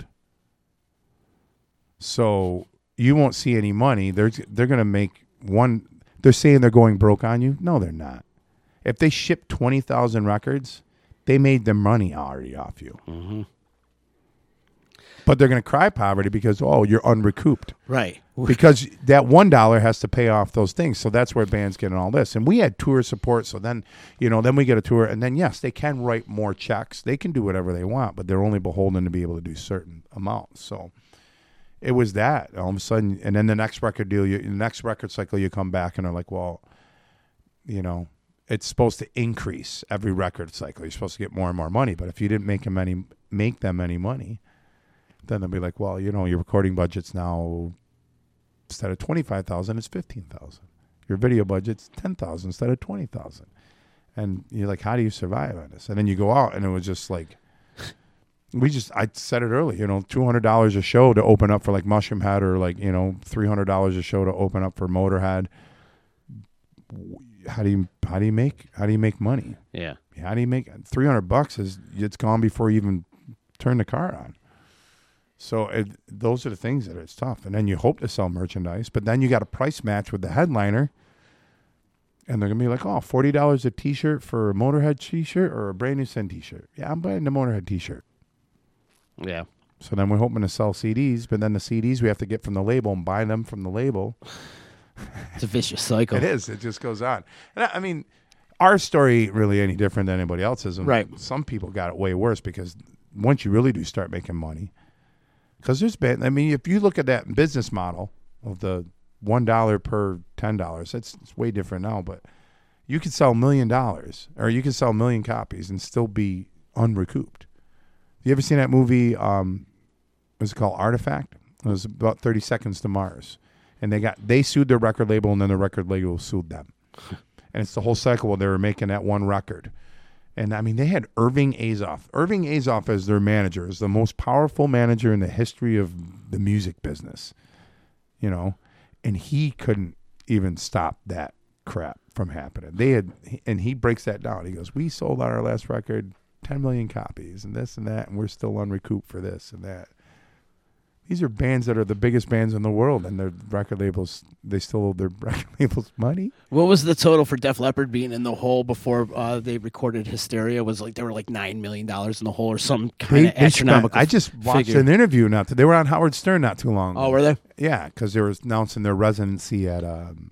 So you won't see any money. They're going to make one. They're saying they're going broke on you. No, they're not. If they ship 20,000 records, they made their money already off you. Mm-hmm. But they're going to cry poverty because, oh, you're unrecouped. Right. Because that $1 has to pay off those things. So that's where bands get all this. And we had tour support. So then, you know, then we get a tour. And then, yes, they can write more checks. They can do whatever they want, but they're only beholden to be able to do certain amounts. So it was that all of a sudden. And then the next record deal, the next record cycle, you come back and they're like, well, you know, it's supposed to increase every record cycle. You're supposed to get more and more money. But if you didn't make them any money, then they'll be like, well, you know, your recording budget's now, instead of $25,000, it's $15,000. Your video budget's $10,000 instead of $20,000. And you're like, how do you survive on this? And then you go out, and it was just like, I said it earlier, you know, $200 a show to open up for like Mushroom Head, or like, you know, $300 a show to open up for Motorhead. How do you make money? Yeah. How do you make $300? It's gone before you even turn the car on. So those are the things that it's tough. And then you hope to sell merchandise, but then you got a price match with the headliner, and they're going to be like, oh, $40 a T-shirt for a Motorhead T-shirt or a Brand New Sin T-shirt. Yeah, I'm buying the Motorhead T-shirt. Yeah. So then we're hoping to sell CDs, but then the CDs we have to get from the label and buy them from the label. It's a vicious cycle. It is. It just goes on. And I mean, our story ain't really any different than anybody else's. And right. Some people got it way worse because once you really do start making money, because there's been, I mean, if you look at that business model of the $1 per $10, it's way different now, but you could sell $1 million or you could sell 1 million copies and still be unrecouped. You ever seen that movie, what's it called, Artifact? It was about 30 Seconds to Mars. And they sued their record label, and then the record label sued them. And it's the whole cycle where they were making that one record. And, I mean, they had Irving Azoff. Irving Azoff as their manager is the most powerful manager in the history of the music business, you know. And he couldn't even stop that crap from happening. And he breaks that down. He goes, we sold on our last record 10 million copies and this and that, and we're still unrecouped for this and that. These are bands that are the biggest bands in the world, and their record labels, they still owe their record labels money. What was the total for Def Leppard being in the hole before they recorded Hysteria? Was like they were like $9 million in the hole or some kind of astronomical I just watched an interview they were on Howard Stern not too long ago. Oh, were they? Yeah, because they were announcing their residency at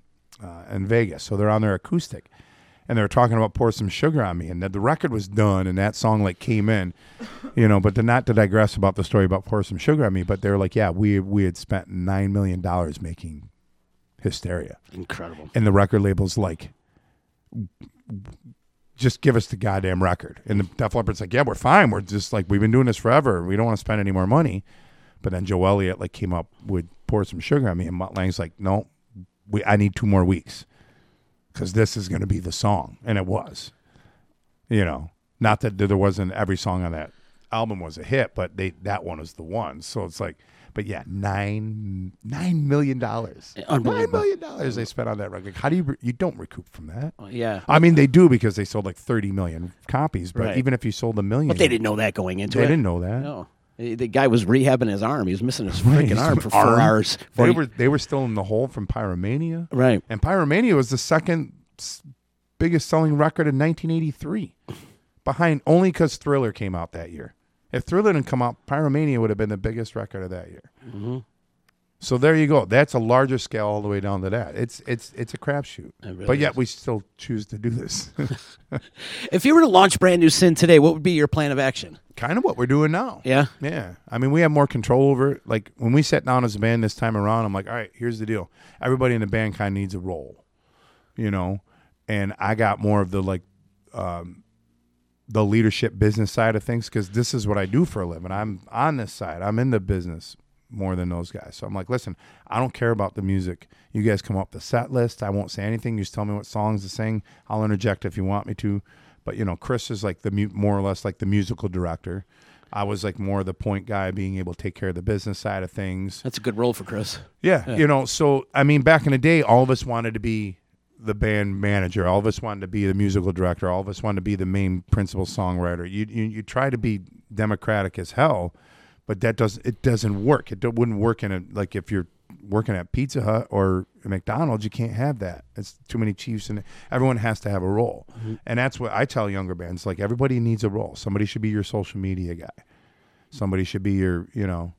in Vegas, so they're on their acoustic. And they were talking about Pour Some Sugar on Me, and the record was done, and that song like came in, you know. But not to digress about the story about Pour Some Sugar on Me, but they were like, yeah, we had spent $9 million making Hysteria. Incredible. And the record label's like, just give us the goddamn record. And the Def Leppard's like, yeah, we're fine. We're just like, we've been doing this forever. We don't want to spend any more money. But then Joe Elliott like came up with Pour Some Sugar on Me, and Mutt Lange's like, no, I need 2 more weeks because this is going to be the song. And it was, not that there wasn't every song on that album was a hit, but that one was the one. So it's like, but yeah, $9 million. $9 million they spent on that record. How do you don't recoup from that? Yeah. I mean, they do because they sold like 30 million copies, but Right. even if you sold 1 million. But they didn't know that going into it. They didn't know that. No. The guy was rehabbing his arm. He was missing his freaking arm for 4 hours. They were still in the hole from Pyromania. Right. And Pyromania was the second biggest selling record in 1983. Behind only because Thriller came out that year. If Thriller didn't come out, Pyromania would have been the biggest record of that year. Mm-hmm. So there you go. That's a larger scale all the way down to that. It's a crapshoot. Really But yet is. we still choose to do this. If you were to launch Brand New Sin today, what would be your plan of action? Kind of what we're doing now. Yeah? Yeah. I mean, we have more control over it. Like, when we sat down as a band this time around, I'm like, all right, here's the deal. Everybody in the band kind of needs a role, And I got more of the, the leadership business side of things because this is what I do for a living. I'm on this side. I'm in the business more than those guys. So I'm like, listen, I don't care about the music. You guys come up with the set list. I won't say anything. You just tell me what songs to sing. I'll interject if you want me to. But, Chris is like more or less like the musical director. I was like more the point guy, being able to take care of the business side of things. That's a good role for Chris. Yeah. So, I mean, back in the day, all of us wanted to be the band manager. All of us wanted to be the musical director. All of us wanted to be the main principal songwriter. You try to be democratic as hell, but it doesn't work. It wouldn't work if you're working at Pizza Hut or McDonald's, you can't have that. It's too many chiefs, and everyone has to have a role. Mm-hmm. And that's what I tell younger bands. Like, everybody needs a role. Somebody should be your social media guy. Somebody should be your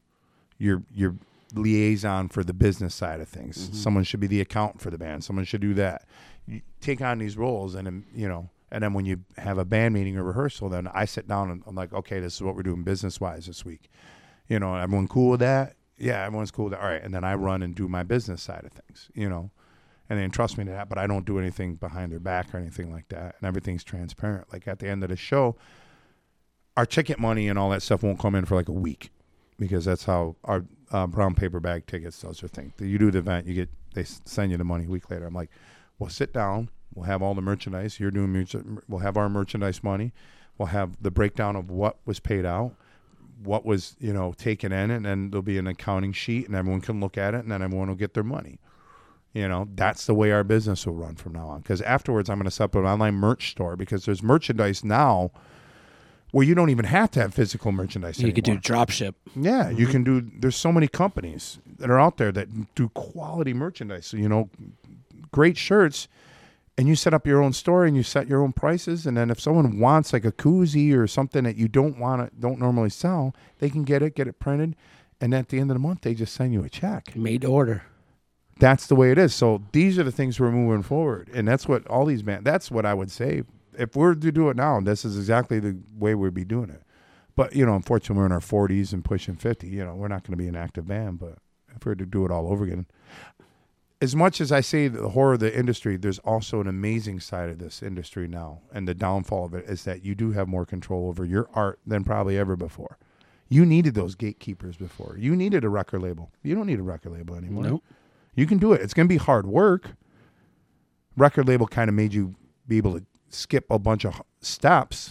liaison for the business side of things. Mm-hmm. Someone should be the accountant for the band. Someone should do that. You take on these roles, and then when you have a band meeting or rehearsal, then I sit down and I'm like, okay, this is what we're doing business-wise this week. Everyone cool with that? Yeah, everyone's cool with that. All right, and then I run and do my business side of things, and they entrust me to that, but I don't do anything behind their back or anything like that, and everything's transparent. Like, at the end of the show, our ticket money and all that stuff won't come in for like a week because that's how our brown paper bag tickets does their thing. You do the event, they send you the money a week later. I'm like, we'll sit down, we'll have all the merchandise. You're doing music, we'll have our merchandise money, we'll have the breakdown of what was paid out, what was taken in, and then there'll be an accounting sheet, and everyone can look at it, and then everyone will get their money. That's the way our business will run from now on. Because afterwards, I'm going to set up an online merch store because there's merchandise now where you don't even have to have physical merchandise anymore. You could do drop ship. Yeah, Mm-hmm. you can do. There's so many companies that are out there that do quality merchandise. So, great shirts. And you set up your own store and you set your own prices. And then if someone wants like a koozie or something that you don't normally sell, they can get it printed. And at the end of the month, they just send you a check. Made to order. That's the way it is. So these are the things we're moving forward. And that's what all these bands, that's what I would say. If we're to do it now, this is exactly the way we'd be doing it. But, unfortunately, we're in our 40s and pushing 50. We're not going to be an active band. But if we were to do it all over again. As much as I say the horror of the industry, there's also an amazing side of this industry now. And the downfall of it is that you do have more control over your art than probably ever before. You needed those gatekeepers before. You needed a record label. You don't need a record label anymore. Nope. You can do it. It's going to be hard work. Record label kind of made you be able to skip a bunch of steps.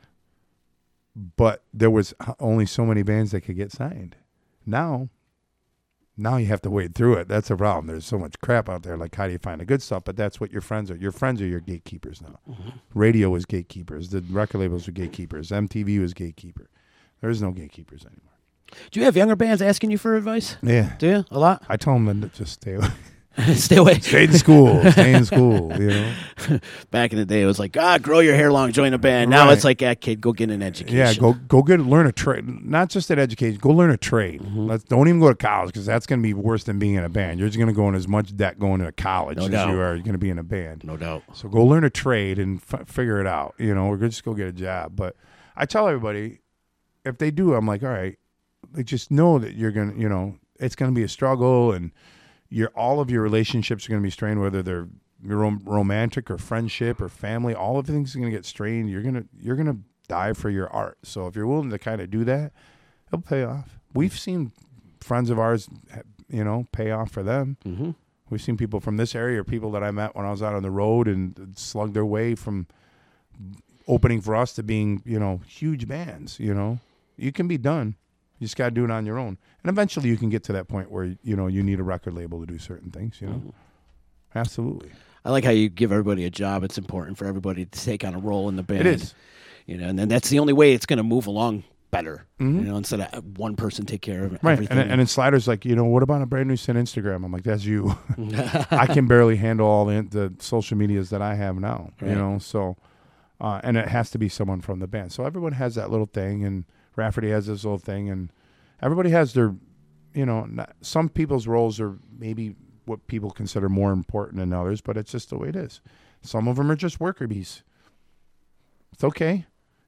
But there was only so many bands that could get signed. Now you have to wade through it. That's a problem. There's so much crap out there. Like, how do you find the good stuff? But that's what your friends are. Your friends are your gatekeepers now. Mm-hmm. Radio is gatekeepers. The record labels are gatekeepers. MTV was gatekeeper. There's no gatekeepers anymore. Do you have younger bands asking you for advice? Yeah. Do you? A lot? I tell them to just stay away. Stay away. Stay in school. Stay in school, Back in the day, it was like, grow your hair long, join a band. Now it's like, kid, go get an education. Yeah, learn a trade. Not just an education, go learn a trade. Mm-hmm. Don't even go to college because that's going to be worse than being in a band. You're just going to go in as much debt going to college as you are going to be in a band. No doubt. So go learn a trade and figure it out. Or just go get a job. But I tell everybody, if they do, I'm like, all right, just know that you're going to, it's going to be a struggle and all of your relationships are going to be strained, whether they're romantic or friendship or family, all of things are going to get strained. You're gonna die for your art. So if you're willing to kind of do that, it'll pay off. We've seen friends of ours, pay off for them. Mm-hmm. We've seen people from this area or people that I met when I was out on the road and slugged their way from opening for us to being, huge bands. You can be done. You just got to do it on your own. And eventually you can get to that point where, you need a record label to do certain things, Mm-hmm. Absolutely. I like how you give everybody a job. It's important for everybody to take on a role in the band. It is. And then that's the only way it's going to move along better. Mm-hmm. Instead of one person take care of right. everything. And then Slider's like, what about a brand new Sin Instagram? I'm like, that's you. I can barely handle all the social medias that I have now, Right. So, and it has to be someone from the band. So everyone has that little thing, and Rafferty has this little thing, and everybody has their, some people's roles are maybe what people consider more important than others, but it's just the way it is. Some of them are just worker bees. It's okay.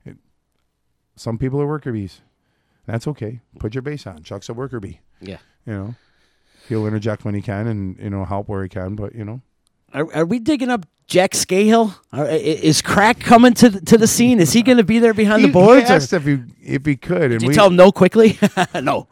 Some people are worker bees. That's okay. Put your bass on. Chuck's a worker bee. Yeah. He'll interject when he can and, help where he can, but, Are we digging up Jack Scahill? Is Crack coming to the scene? Is he going to be there behind the boards? He asked if he could. And Did you tell him no quickly? No.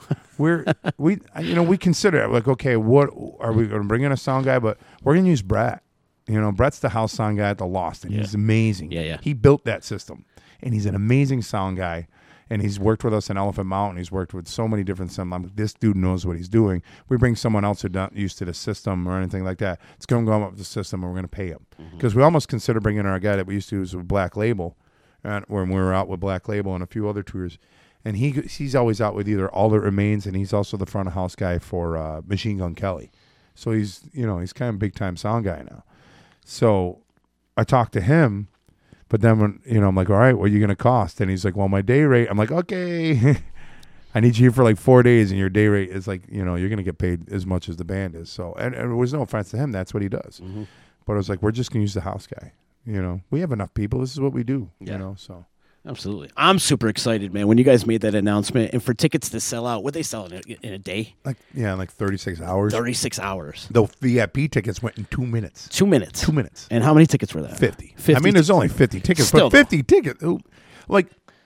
We consider it like, okay, what are we going to bring in a sound guy? But we're going to use Brett. Brett's the house sound guy at the Lost, and he's amazing. Yeah. He built that system, and he's an amazing sound guy. And he's worked with us in Elephant Mountain. He's worked with so many different systems. I'm like, this dude knows what he's doing. We bring someone else who's not used to the system or anything like that. It's going to go up with the system, and we're going to pay him. Because we almost consider bringing in our guy that we used to use with Black Label, when we were out with Black Label and a few other tours. And he's always out with either All That Remains, and he's also the front of house guy for Machine Gun Kelly. So he's kind of a big-time sound guy now. So I talked to him. But then when, I'm like, all right, what are you going to cost? And he's like, well, my day rate. I'm like, okay. I need you here for like 4 days, and your day rate is like, you're going to get paid as much as the band is. So, and it was no offense to him. That's what he does. Mm-hmm. But I was like, we're just going to use the house guy. We have enough people. This is what we do, so. Absolutely. I'm super excited, man, when you guys made that announcement. And for tickets to sell out, what they sell in a day? Like 36 hours. 36 hours. The VIP tickets went in 2 minutes. 2 minutes. 2 minutes. And how many tickets were that? 50. I mean, there's only 50 tickets, Still, but 50 tickets. Like,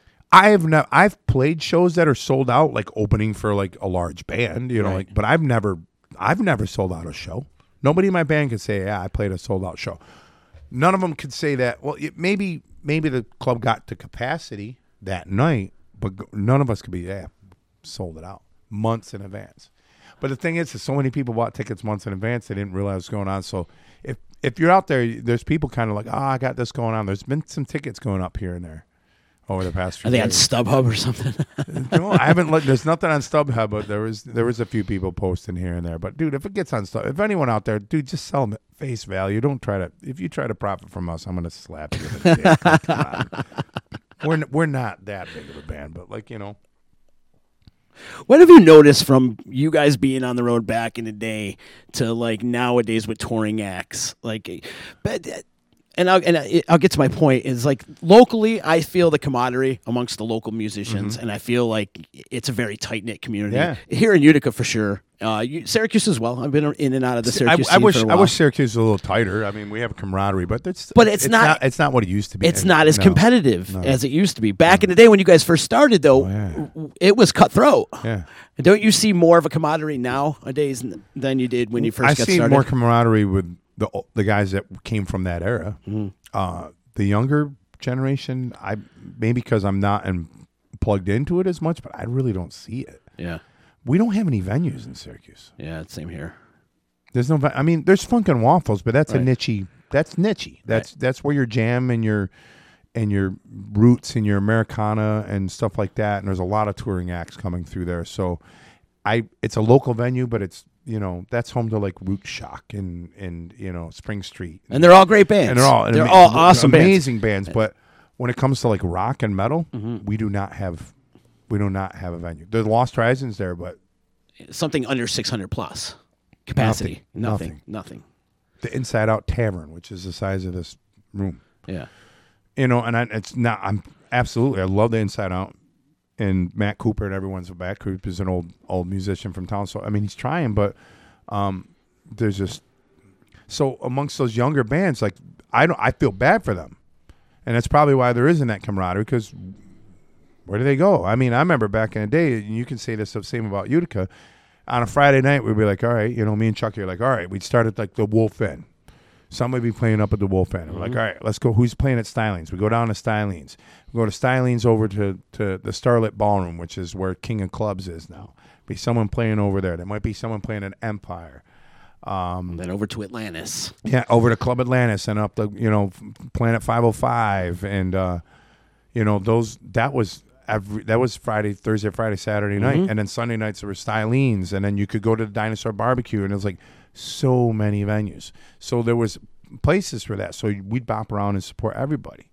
I've played shows that are sold out, like opening for like a large band, Right. but I've never sold out a show. Nobody in my band could say, yeah, I played a sold out show. None of them could say that. Well, maybe the club got to capacity that night, but none of us could be, sold it out months in advance. But the thing is so many people bought tickets months in advance, they didn't realize what's going on. So if you're out there, there's people kind of like, I got this going on. There's been some tickets going up here and there over the past few Are they on days. StubHub or something? No, I haven't looked. There's nothing on StubHub, but there was a few people posting here and there. But dude, if it gets on Stub, if anyone out there, dude, just sell them at face value. Don't try to. If you try to profit from us, I'm gonna slap you with a dick. Like, come on. We're not that big of a band, but What have you noticed from you guys being on the road back in the day to like nowadays with touring acts? And I'll get to my point. Is like locally, I feel the camaraderie amongst the local musicians, and I feel like it's a very tight knit community. Yeah. Here in Utica for sure. Syracuse as well. I've been in and out of the Syracuse scene for a while. I wish Syracuse was a little tighter. I mean, we have a camaraderie, but it's not what it used to be. It's not as competitive as it used to be. Back in the day when you guys first started, though, it was cutthroat. Yeah. Don't you see more of a camaraderie nowadays than you did when you first got started? I see more camaraderie with the guys that came from that era. Mm-hmm. The younger generation, maybe because I'm not plugged into it as much, but I really don't see it. Yeah. We don't have any venues in Syracuse. Yeah, same here. There's no. I mean, there's Funk and Waffles, but that's Right. a niche. That's niche. That's where your jam and your roots and your Americana and stuff like that. And there's a lot of touring acts coming through there. So, it's a local venue, but it's that's home to like Root Shock and Spring Street, And they're all great bands. and they're all awesome bands. amazing bands. But when it comes to like rock and metal, we do not have a venue. The Lost Horizons there, but Something under 600 plus capacity. Nothing. the Inside Out Tavern, which is the size of this room, Yeah. it's not. I love the Inside Out, and Matt Cooper and everyone's a back. Cooper is an old musician from town, so I mean he's trying, but there's just So amongst those younger bands, like I feel bad for them, and that's probably why there isn't that camaraderie. Because where do they go? I mean, I remember back in the day, and you can say this the same about Utica. On a Friday night, we'd be like, all right, me and Chucky are like, all right, we'd start at like the Wolf Inn. Somebody would be playing up at the Wolf Inn. We're like, all right, let's go. Who's playing at Stylings? We go down to Stylings. We go to Stylings over to the Starlit Ballroom, which is where King of Clubs is now. Be someone playing over there. There might be someone playing at Empire. Then over to Atlantis. Yeah, over to Club Atlantis and up the Planet 505 and that was Thursday, Friday, Saturday night, and then Sunday nights there were Stylines, and then you could go to the Dinosaur Barbecue, and it was like so many venues. So there was places for that. So we'd bop around and support everybody,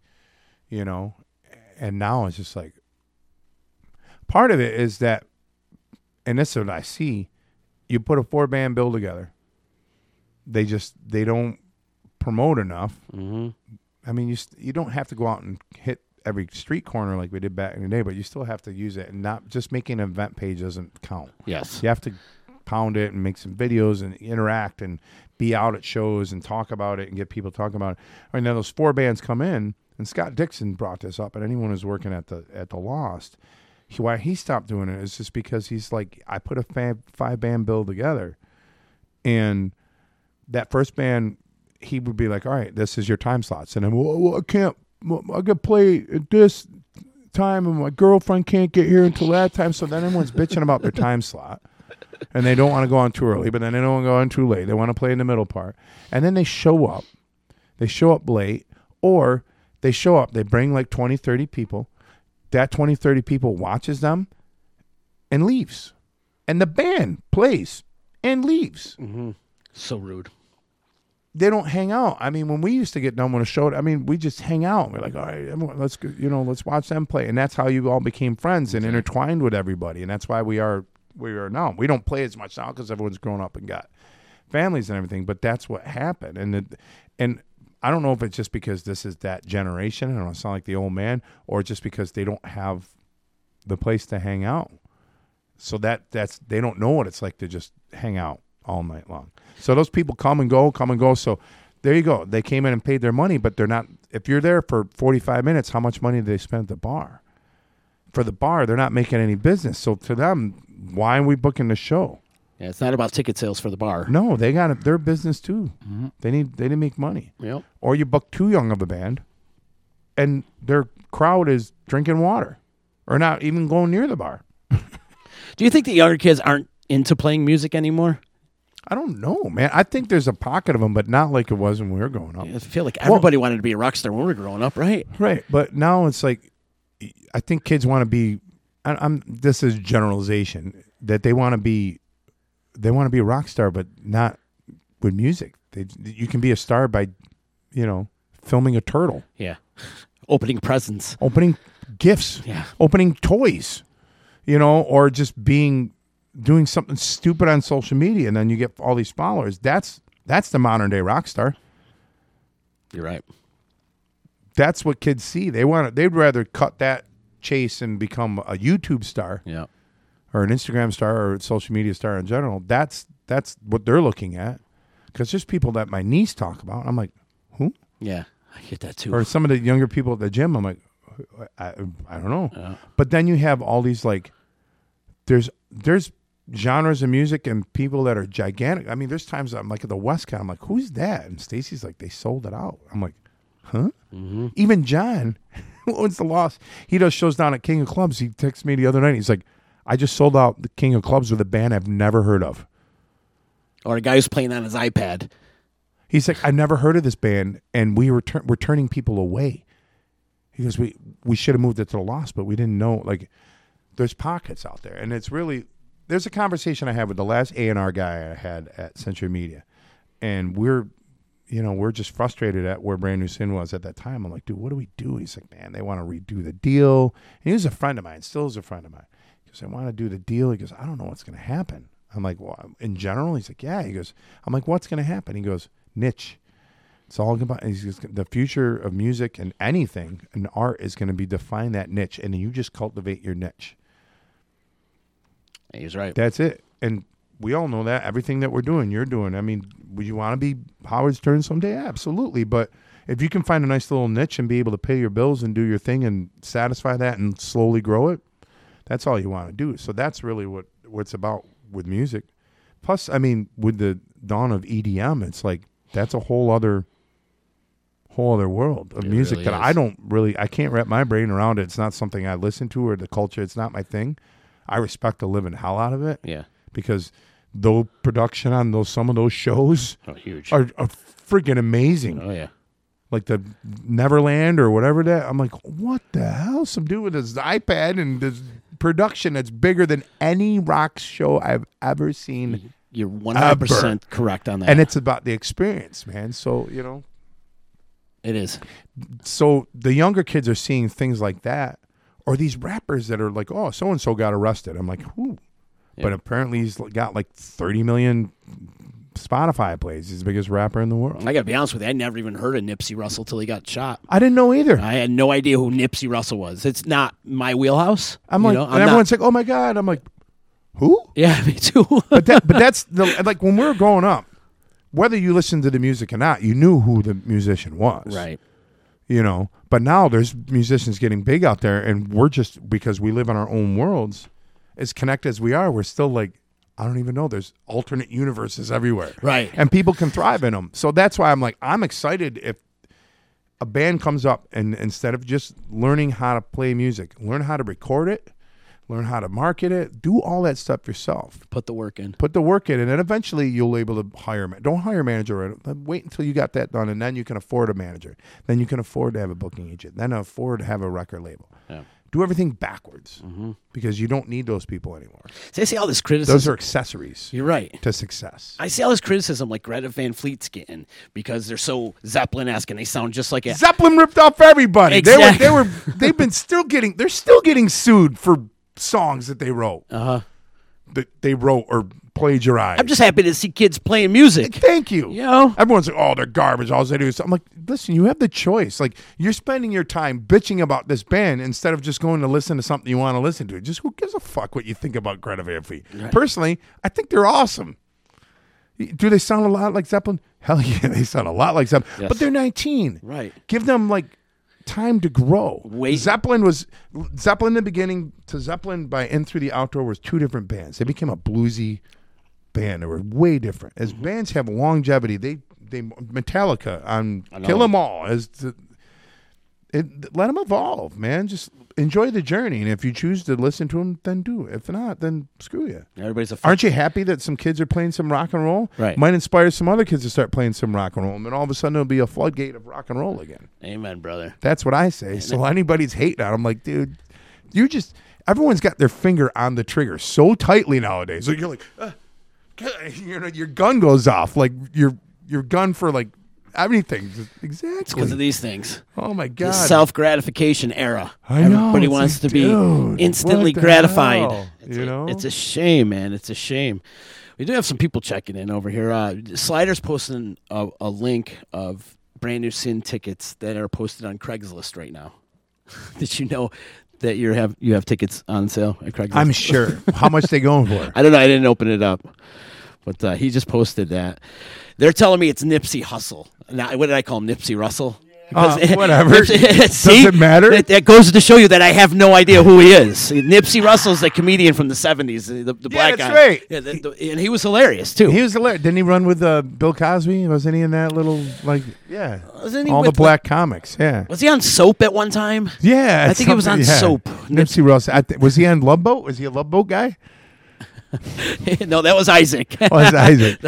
And now it's just like part of it is that, and this is what I see. You put a 4-band bill together. They don't promote enough. Mm-hmm. I mean, you don't have to go out and hit every street corner like we did back in the day, but you still have to use it, and not just making an event page doesn't count. Yes. You have to pound it and make some videos and interact and be out at shows and talk about it and get people talking about it. And then those 4 bands come in, and Scott Dixon brought this up, and anyone who's working at the Lost, why he stopped doing it is just because he's like, I put a 5-band bill together, and that first band, he would be like, all right, this is your time slots. And then, well, I can't, I could play at this time, and my girlfriend can't get here until that time. So then everyone's bitching about their time slot, and they don't want to go on too early, but then they don't want to go on too late. They want to play in the middle part. And then they show up. They show up late, or they show up, they bring like 20, 30 people. That 20, 30 people watches them and leaves. And the band plays and leaves. Mm-hmm. So rude. They don't hang out. I mean, when we used to get done with a show, we just hang out. We're like, all right, everyone, let's watch them play. And that's how you all became friends and intertwined with everybody. And that's why we are now. We don't play as much now because everyone's grown up and got families and everything. But that's what happened. And I don't know if it's just because this is that generation. I don't sound like the old man, or just because they don't have the place to hang out. So that's they don't know what it's like to just hang out all night long. So those people come and go. So there you go. They came in and paid their money, but they're not. If you're there for 45 minutes, how much money do they spend at the bar? For the bar, they're not making any business. So to them, why are we booking the show? Yeah, it's not about ticket sales for the bar. No, they got their business too. Mm-hmm. They need to make money. Yep. Or you book too young of a band, and their crowd is drinking water, or not even going near the bar. Do you think the younger kids aren't into playing music anymore? I don't know, man. I think there's a pocket of them, but not like it was when we were growing up. I feel like everybody wanted to be a rock star when we were growing up, right? Right, but now it's like, I think kids want to be. This is generalization that they want to be. They want to be a rock star, but not with music. You can be a star by, filming a turtle. Yeah, opening presents, opening gifts. Yeah, opening toys. Or just doing something stupid on social media, and then you get all these followers. That's the modern day rock star. You're right. That's what kids see. They'd rather cut that chase and become a YouTube star, yeah, or an Instagram star, or a social media star in general. That's what they're looking at. Because there's people that my niece talk about. I'm like, who? Yeah, I get that too. Or some of the younger people at the gym. I'm like, I don't know. Yeah. But then you have all these like, there's genres of music and people that are gigantic. I mean, there's times I'm like at the Westcott, I'm like, who's that? And Stacy's like, they sold it out. I'm like, huh? Mm-hmm. Even John, what's the loss? He does shows down at King of Clubs. He texted me the other night. He's like, I just sold out the King of Clubs with a band I've never heard of. Or a guy who's playing on his iPad. He's like, I've never heard of this band, and we're turning people away. He goes, we should have moved it to the Lost, but we didn't know. Like, there's pockets out there, and it's really. There's a conversation I had with the last A&R guy I had at Century Media, and we're just frustrated at where Brand New Sin was at that time. I'm like, dude, what do we do? He's like, man, they want to redo the deal. And he was a friend of mine, still is a friend of mine. He goes, I want to do the deal. He goes, I don't know what's going to happen. I'm like, well, in general? He's like, yeah. He goes, I'm like, what's going to happen? He goes, niche. It's all about, the future of music and anything and art is going to be define that niche, and you just cultivate your niche. He's right. That's it. And we all know that. Everything that we're doing, you're doing. I mean, would you want to be Howard Stern someday? Absolutely. But if you can find a nice little niche and be able to pay your bills and do your thing and satisfy that and slowly grow it, that's all you want to do. So that's really what's about with music. Plus, I mean, with the dawn of EDM, it's like that's a whole other world of music really that I can't wrap my brain around it. It's not something I listen to or the culture. It's not my thing. I respect the living hell out of it. Yeah. Because the production on some of those shows huge. are freaking amazing. Oh, yeah. Like the Neverland or whatever that. I'm like, what the hell? Some dude with his iPad and this production that's bigger than any rock show I've ever seen. You're 100% correct on that. And it's about the experience, man. So, It is. So the younger kids are seeing things like that. Or these rappers that are like, oh, so-and-so got arrested. I'm like, who? Yeah. But apparently he's got like 30 million Spotify plays. He's the biggest rapper in the world. I got to be honest with you. I never even heard of Nipsey Russell till he got shot. I didn't know either. I had no idea who Nipsey Russell was. It's not my wheelhouse. I'm like, and everyone's like, oh my God. I'm like, who? Yeah, me too. but that's like when we were growing up, whether you listened to the music or not, you knew who the musician was. Right. But now there's musicians getting big out there, and we're just, because we live in our own worlds, as connected as we are, we're still like, I don't even know. There's alternate universes everywhere. Right. And people can thrive in them. So that's why I'm like, I'm excited if a band comes up and instead of just learning how to play music, learn how to record it, learn how to market it, do all that stuff yourself. Put the work in. And then eventually you'll be able to hire. Don't hire a manager. Wait until you got that done, and then you can afford a manager. Then you can afford to have a booking agent. Then afford to have a record label. Yeah. Do everything backwards because you don't need those people anymore. See, I see all this criticism. Those are accessories. You're right. To success. I see all this criticism like Greta Van Fleet's getting because they're so Zeppelin-esque and they sound just like Zeppelin ripped off everybody. Exactly. They're still getting sued for songs that they wrote. That they wrote or plagiarized. I'm just happy to see kids playing music. Thank you. Everyone's like, oh, they're garbage. All they do is, I'm like, listen, you have the choice. Like, you're spending your time bitching about this band instead of just going to listen to something you want to listen to. Just who gives a fuck what you think about Greta Van Fleet? Right. Personally, I think they're awesome. Do they sound a lot like Zeppelin? Hell yeah, they sound a lot like Zeppelin. Yes. But they're 19. Right. Give them like time to grow. Zeppelin in the beginning to Zeppelin by In Through the Outdoor was two different bands. They became a bluesy band. They were way different. As bands have longevity, they Metallica on Kill 'Em All let them evolve, man. Just enjoy the journey, and if you choose to listen to them, then do. If not, then screw you. Aren't you happy that some kids are playing some rock and roll? Right. Might inspire some other kids to start playing some rock and roll, and then all of a sudden there'll be a floodgate of rock and roll again. Amen, brother. That's what I say. So anybody's hating on, I'm like, dude, everyone's got their finger on the trigger so tightly nowadays. So you're like, your gun goes off, like your gun for like everything. Exactly. It's because of these things. Oh my God. The self-gratification era. I know. Everybody wants to be instantly gratified. It's a shame, man. It's a shame. We do have some people checking in over here. Slider's posting a link of brand new Sin tickets that are posted on Craigslist right now. Did you know that you have tickets on sale at Craigslist? I'm sure. How much they going for? I don't know. I didn't open it up. But he just posted that. They're telling me it's Nipsey Hussle. Now, what did I call him? Nipsey Russell? Whatever. See, does it matter? That goes to show you that I have no idea who he is. Nipsey Russell's the comedian from the 70s, the black guy. Right. Yeah, and he was hilarious, too. He was hilarious. Didn't he run with Bill Cosby? Wasn't he in that little, Wasn't he all with the black comics, yeah. Was he on Soap at one time? Yeah. I think he was on Soap. Nipsey Russell. Was he on Love Boat? Was he a Love Boat guy? No, that was Isaac. Oh, that's Isaac.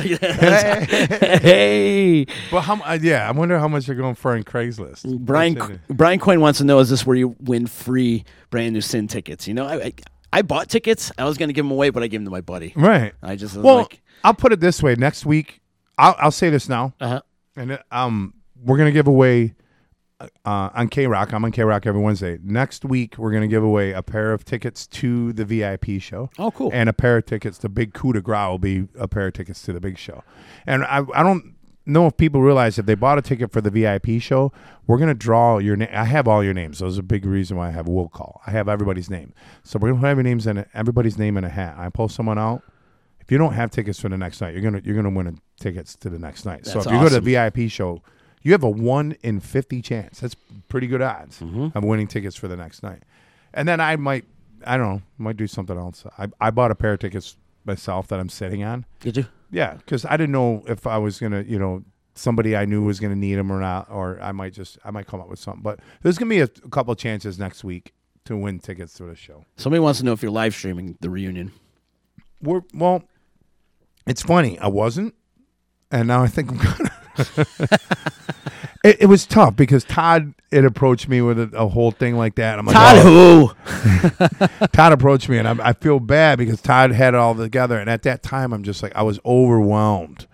Hey. Well, I wonder how much they're going for on Craigslist. Brian Coyne wants to know, is this where you win free brand new Sin tickets? I bought tickets. I was going to give them away, but I gave them to my buddy. Right. I just I'll put it this way. Next week, I'll say this now. And we're going to give away on K-Rock. I'm on K-Rock every Wednesday. Next week, we're going to give away a pair of tickets to the VIP show. Oh, cool. And a pair of tickets. The big coup de grace will be a pair of tickets to the big show. And I don't know if people realize if they bought a ticket for the VIP show, we're going to draw your name. I have all your names. Those are a big reason why I have a will call. I have everybody's name. So we're going to have everybody's name in a hat. I pull someone out. if you don't have tickets for the next night, you're gonna win tickets to the next night. So That's if you go to awesome. the VIP show, you have a 1 in 50 chance. That's pretty good odds of winning tickets for the next night. And then I might do something else. I bought a pair of tickets myself that I'm sitting on. Did you? Yeah, because I didn't know if I was gonna, somebody I knew was gonna need them or not, or I might come up with something. But there's gonna be a couple of chances next week to win tickets to the show. Somebody wants to know if you're live streaming the reunion. Well, it's funny. I wasn't, and now I think I'm gonna. It was tough because Todd had approached me with a whole thing like that. I'm like, Todd who? Todd approached me, and I feel bad because Todd had it all together. And at that time, I'm just like, I was overwhelmed.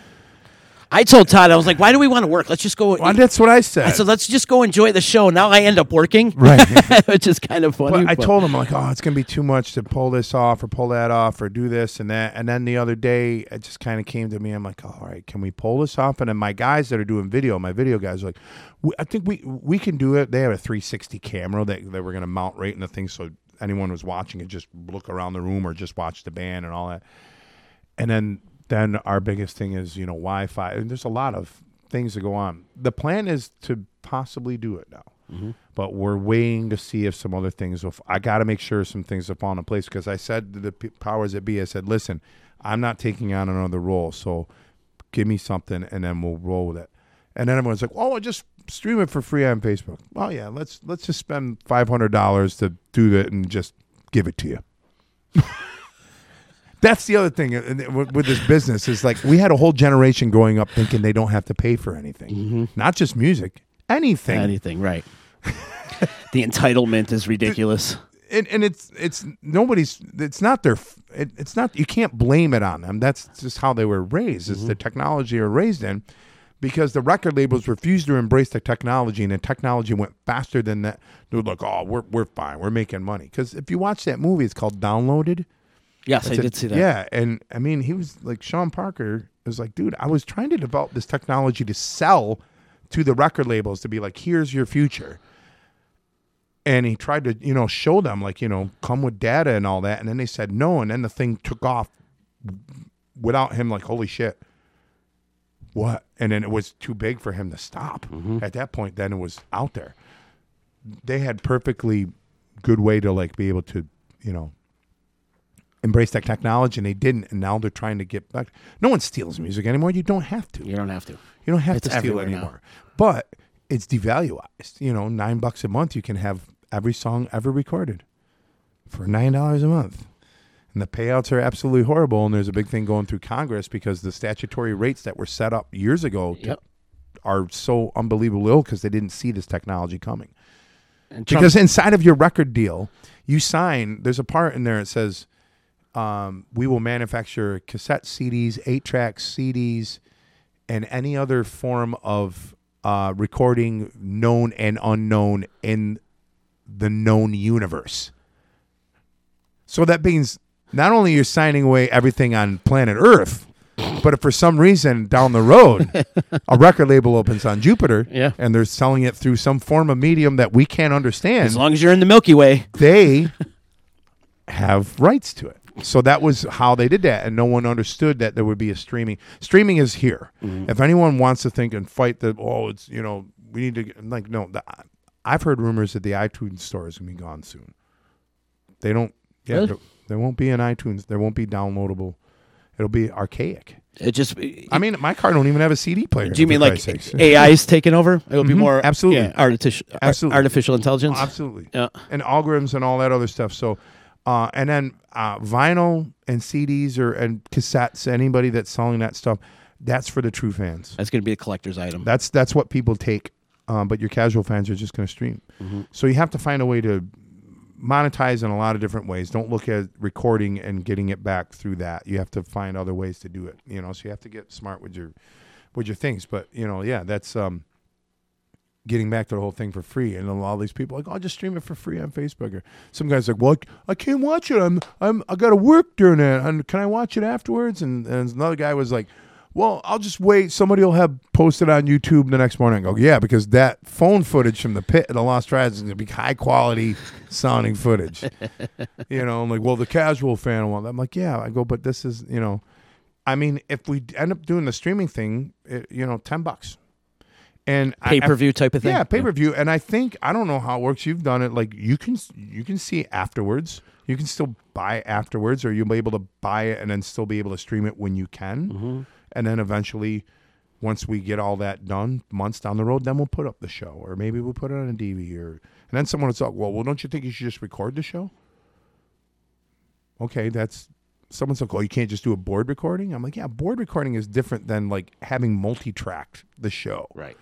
I told Todd, I was like, why do we want to work? Let's just go. Well, that's what I said. I said, let's just go enjoy the show. Now I end up working. Right. Which is kind of funny. But I told him, like, it's going to be too much to pull this off or pull that off or do this and that. And then the other day, it just kind of came to me. I'm like, all right, can we pull this off? And then my guys that are doing video, my video guys are like, I think we can do it. They have a 360 camera that we're going to mount right in the thing so anyone who's watching it just look around the room or just watch the band and all that. And then our biggest thing is, Wi-Fi. And there's a lot of things that go on. The plan is to possibly do it now, but we're waiting to see if some other things I got to make sure some things have fallen in place because I said to the powers that be, I said, listen, I'm not taking on another role, so give me something and then we'll roll with it. And then everyone's like, oh, just stream it for free on Facebook. Well, yeah, let's just spend $500 to do that and just give it to you. That's the other thing with this business is like we had a whole generation growing up thinking they don't have to pay for anything, not just music, anything. Anything, right? The entitlement is ridiculous, and it's nobody's. It's not their. It's not. You can't blame it on them. That's just how they were raised. It's the technology they were raised in, because the record labels refused to embrace the technology, and the technology went faster than that. They were like, "Oh, we're fine. We're making money." Because if you watch that movie, it's called Downloaded. Yes, I did see that. Yeah, and I mean, he was like, Sean Parker was like, dude, I was trying to develop this technology to sell to the record labels to be like, here's your future. And he tried to, show them like, come with data and all that. And then they said no. And then the thing took off without him like, holy shit. What? And then it was too big for him to stop. At that point, then it was out there. They had perfectly good way to like be able to, embrace that technology, and they didn't, and now they're trying to get back. No one steals music anymore. You don't have to. You don't have to. You don't have It's to steal everywhere anymore. now. But it's devaluized. $9 a month, you can have every song ever recorded for $9 a month. And the payouts are absolutely horrible, and there's a big thing going through Congress because the statutory rates that were set up years ago are so unbelievably low because they didn't see this technology coming. And because inside of your record deal, you sign, there's a part in there that says, we will manufacture cassette CDs, 8-track CDs, and any other form of recording known and unknown in the known universe. So that means not only you're signing away everything on planet Earth, but if for some reason down the road a record label opens on Jupiter and they're selling it through some form of medium that we can't understand. As long as you're in the Milky Way. They have rights to it. So that was how they did that, and no one understood that there would be a streaming. Streaming is here. If anyone wants to think and fight that, it's, we need to, like, no. I've heard rumors that the iTunes store is going to be gone soon. They don't, there won't be an iTunes. There won't be downloadable. It'll be archaic. I mean, my car don't even have a CD player. Do you mean like AI is taking over? It'll be more absolutely artificial intelligence? Oh, absolutely. Yeah. And algorithms and all that other stuff. So, and then vinyl and CDs and cassettes, anybody that's selling that stuff, that's for the true fans. That's going to be a collector's item. That's what people take, but your casual fans are just going to stream. So you have to find a way to monetize in a lot of different ways. Don't look at recording and getting it back through that. You have to find other ways to do it. So you have to get smart with your things. But that's getting back to the whole thing for free, and all these people are like, I'll just stream it for free on Facebook. Or some guys like, well, I can't watch it. I got to work during it. And can I watch it afterwards? And another guy was like, well, I'll just wait. Somebody will have posted on YouTube the next morning. I go, yeah, because that phone footage from the pit of the Lost Riders is going to be high quality sounding footage. I'm like, well, the casual fan will. I'm like, yeah. I go, but this is, I mean, if we end up doing the streaming thing, $10. And pay-per-view type of thing. Yeah, pay-per-view. And I think, I don't know how it works. You've done it. Like you can see afterwards. You can still buy afterwards, or you'll be able to buy it and then still be able to stream it when you can. Mm-hmm. And then eventually, once we get all that done, months down the road, then we'll put up the show, or maybe we'll put it on a DVD. And then someone will say, well, don't you think you should just record the show? Okay, someone's like, oh, you can't just do a board recording? I'm like, yeah, board recording is different than like having multi-tracked the show. Right.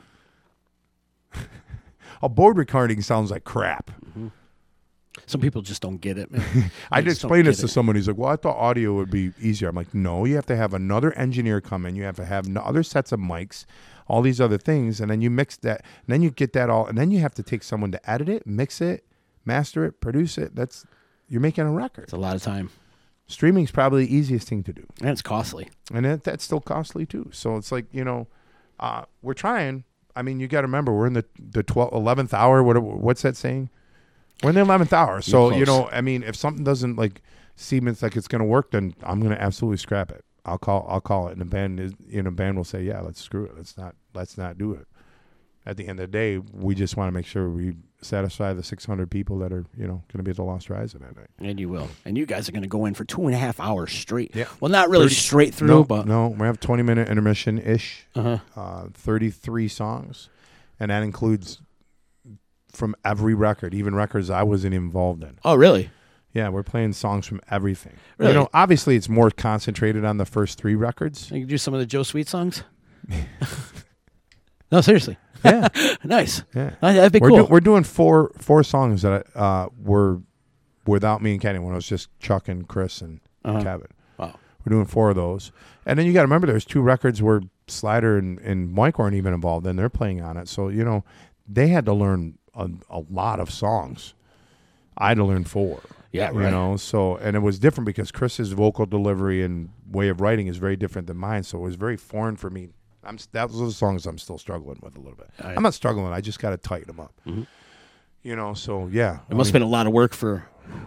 A board recording sounds like crap. Mm-hmm. Some people just don't get it, man. I did explain this to someone. He's like, well, I thought audio would be easier. I'm like, no, you have to have another engineer come in. You have to have other sets of mics, all these other things, and then you mix that, and then you get that all, and then you have to take someone to edit it, mix it, master it, produce it. You're making a record. It's a lot of time. Streaming's probably the easiest thing to do. And it's costly. And that's still costly, too. So it's like, we're trying. I mean, you got to remember, we're in the 11th hour. What's that saying? We're in the 11th hour. So, I mean, if something doesn't seem like it's going to work, then I'm going to absolutely scrap it. I'll call it. And the band will say, yeah, let's screw it. Let's not do it. At the end of the day, we just want to make sure we satisfy the 600 people that are, going to be at the Lost Rise that night. And you will. And you guys are going to go in for 2.5 hours straight. Yeah. Well, not really straight through, but. No, we have 20-minute intermission-ish. 33 songs. And that includes from every record, even records I wasn't involved in. Oh, really? Yeah, we're playing songs from everything. Really? Obviously it's more concentrated on the first 3 records. You can do some of the Joe Sweet songs? No, seriously. Yeah. Nice. Yeah. That'd be cool. We're doing four songs that were without me and Kenny, when it was just Chuck and Chris and Kevin. Wow. We're doing 4 of those. And then you got to remember there's 2 records where Slider and Mike weren't even involved in. They're playing on it. So, they had to learn a lot of songs. I had to learn 4. Yeah, right. So, and it was different because Chris's vocal delivery and way of writing is very different than mine. So it was very foreign for me. Those are the songs I'm still struggling with a little bit. I'm not struggling. I just got to tighten them up. Mm-hmm. So yeah. It must have been a lot of work for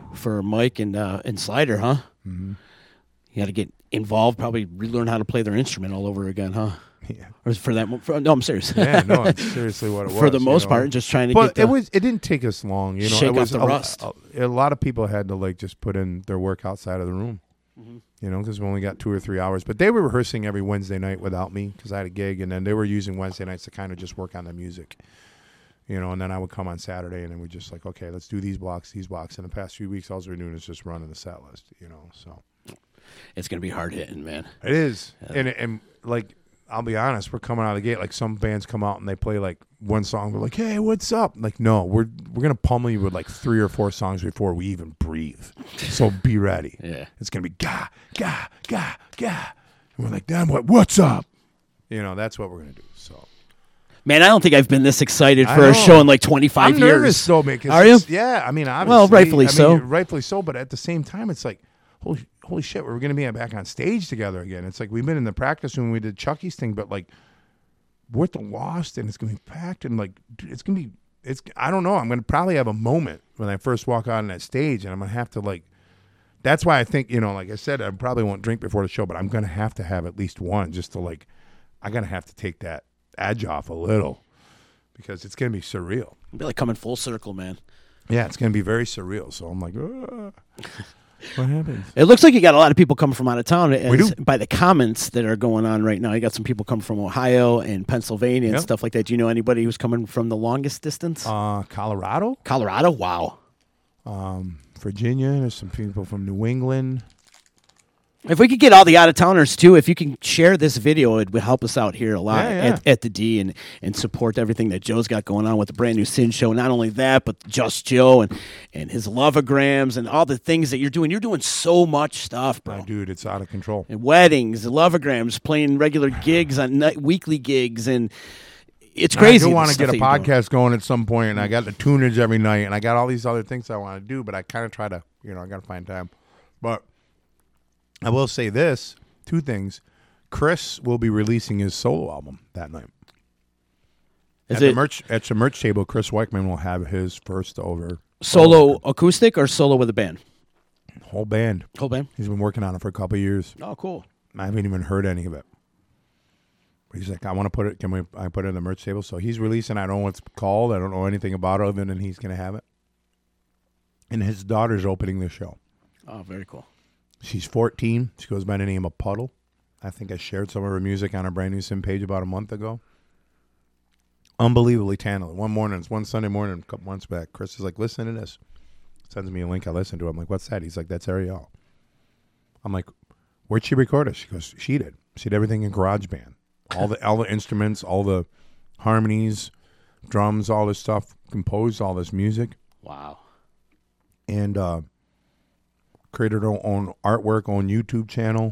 Mike and Slider, huh? Mm-hmm. You had to get involved, probably relearn how to play their instrument all over again, huh? Yeah. Or for that? No, I'm serious. Yeah, no, it's seriously what it was. For the most part, just trying to but get. It didn't take us long. Shake it was off the rust. A lot of people had to just put in their work outside of the room. Mm-hmm. Because we only got 2 or 3 hours. But they were rehearsing every Wednesday night without me because I had a gig, and then they were using Wednesday nights to kind of just work on the music. And then I would come on Saturday, and then we'd just okay, let's do these blocks. In the past few weeks, all we're doing is just running the set list. So it's gonna be hard hitting, man. It is, and I'll be honest, we're coming out of the gate. Some bands come out and they play one song. We're like, hey, what's up? No, we're gonna pummel you with 3 or 4 songs before we even breathe. So be ready. Yeah, it's gonna be ga ga ga ga. And we're like, then what? What's up? That's what we're gonna do. So, man, I don't think I've been this excited for a show in 25 years. I'm nervous though, man. Are you? Yeah, I mean, obviously. Well, rightfully so. Rightfully so, but at the same time, it's holy shit, we're going to be back on stage together again. It's we've been in the practice room when we did Chucky's thing, but we're at the Lost and it's going to be packed and it's going to be, I don't know. I'm going to probably have a moment when I first walk out on that stage and I'm going to have to that's why I think, like I said, I probably won't drink before the show, but I'm going to have at least one just to I'm going to have to take that edge off a little because it's going to be surreal. It'll be coming full circle, man. Yeah, it's going to be very surreal. So I'm what happens? It looks like you got a lot of people coming from out of town. We do. By the comments that are going on right now, you got some people coming from Ohio and Pennsylvania and stuff like that. Do you know anybody who's coming from the longest distance? Colorado. Colorado? Wow. Virginia. There's some people from New England. If we could get all the out-of-towners, too, if you can share this video, it would help us out here a lot at the D and support everything that Joe's got going on with the brand new Sin Show. Not only that, but Just Joe and his Loveograms and all the things that you're doing. You're doing so much stuff, bro. Dude, it's out of control. And weddings, Loveograms, playing regular gigs on weekly gigs, and it's crazy. I do want to get a podcast going at some point, and I got the tunage every night, and I got all these other things I want to do, but I kind of try to, I got to find time. But I will say this, 2 things. Chris will be releasing his solo album that night. Is at it the merch table? Chris Weichman will have his first over solo acoustic or solo with a band? Whole band. Whole band. He's been working on it for a couple of years. Oh, cool. I haven't even heard any of it. But he's like, I want to put it. I put it in the merch table? So he's releasing. I don't know what it's called. I don't know anything about it, and he's going to have it. And his daughter's opening the show. Oh, very cool. She's 14. She goes by the name of Puddle. I think I shared some of her music on our brand new sim page about a month ago. Unbelievably talented. One Sunday morning, a couple months back, Chris is like, listen to this. Sends me a link. I listen to it. I'm like, what's that? He's like, that's Ariel. I'm like, where'd she record it? She goes, she did. She did everything in GarageBand. All the instruments, all the harmonies, drums, all this stuff, composed all this music. Wow. And created her own artwork, own YouTube channel.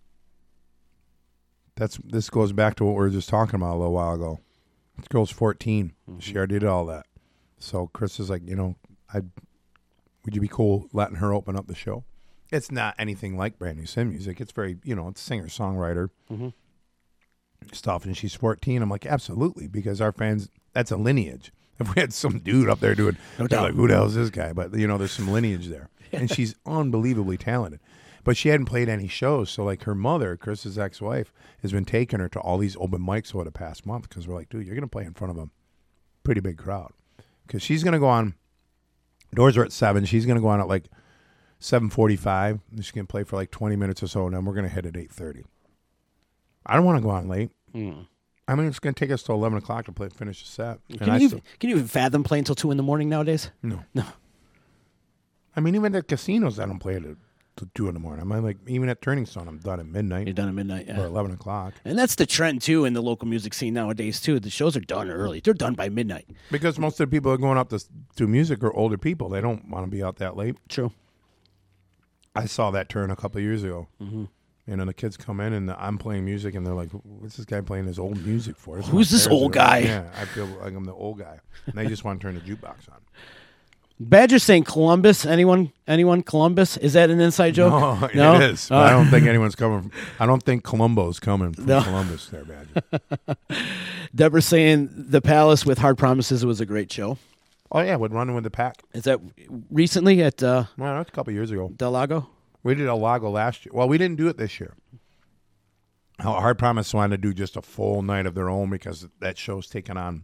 This goes back to what we were just talking about a little while ago. This girl's 14. Mm-hmm. She already did all that. So Chris is like, would you be cool letting her open up the show? It's not anything like brand new sim music. It's very, it's singer-songwriter stuff. And she's 14. I'm like, absolutely, because our fans, that's a lineage. If we had some dude up there doing, like, who the hell is this guy? But, there's some lineage there. And she's unbelievably talented. But she hadn't played any shows. So, like, her mother, Chris's ex-wife, has been taking her to all these open mics over the past month because we're like, dude, you're going to play in front of a pretty big crowd. Because she's going to go on, doors are at 7. She's going to go on at, like, 7:45. She's going to play for, like, 20 minutes or so, and then we're going to hit at 8:30. I don't want to go on late. I mean, it's going to take us till 11 o'clock to finish the set. Can you even fathom playing until 2 in the morning nowadays? No. I mean, even at casinos, I don't play till 2 in the morning. I mean, like, even at Turning Stone, I'm done at midnight. You're done at midnight, yeah. Or 11 o'clock. And that's the trend, too, in the local music scene nowadays, too. The shows are done early. They're done by midnight. Because most of the people that are going up to do music are older people. They don't want to be out that late. True. I saw that turn a couple of years ago. Mm-hmm. The kids come in, and I'm playing music, and they're like, what's this guy playing his old music for? Who's this old guy? Yeah, I feel like I'm the old guy. And they just want to turn the jukebox on. Badger's saying Columbus. Anyone? Columbus? Is that an inside joke? No? It is. But I don't think anyone's coming. I don't think Columbo's coming from Columbus there, Badger. Deborah's saying the Palace with Hard Promises was a great show. Oh, yeah, with Running with the Pack. Is that recently at well, that's a couple of years ago. Del Lago? We did Del Lago last year. Well, we didn't do it this year. Hard Promise wanted to do just a full night of their own because that show's taken on,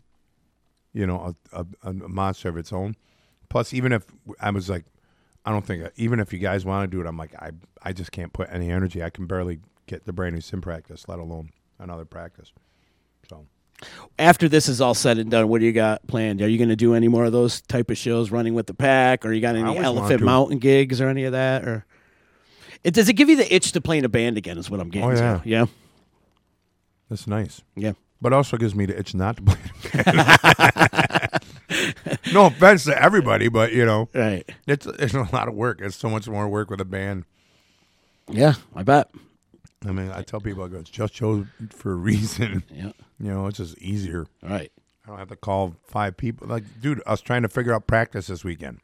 a monster of its own. Plus, even if I was like, I don't think, even if you guys want to do it, I'm like, I just can't put any energy. I can barely get the brand new sim practice, let alone another practice. So, after this is all said and done, what do you got planned? Are you going to do any more of those type of shows, Running with the Pack, or you got any Elephant Mountain gigs or any of that? Or does it give you the itch to play in a band again? Is what I'm getting to. Yeah, that's nice. Yeah, but also gives me the itch not to play in a band. No offense to everybody, but right? It's a lot of work. It's so much more work with a band. Yeah, I bet. I mean, I tell people, I go, it's just shows for a reason. Yeah. It's just easier. Right. I don't have to call 5 people. Like, dude, I was trying to figure out practice this weekend.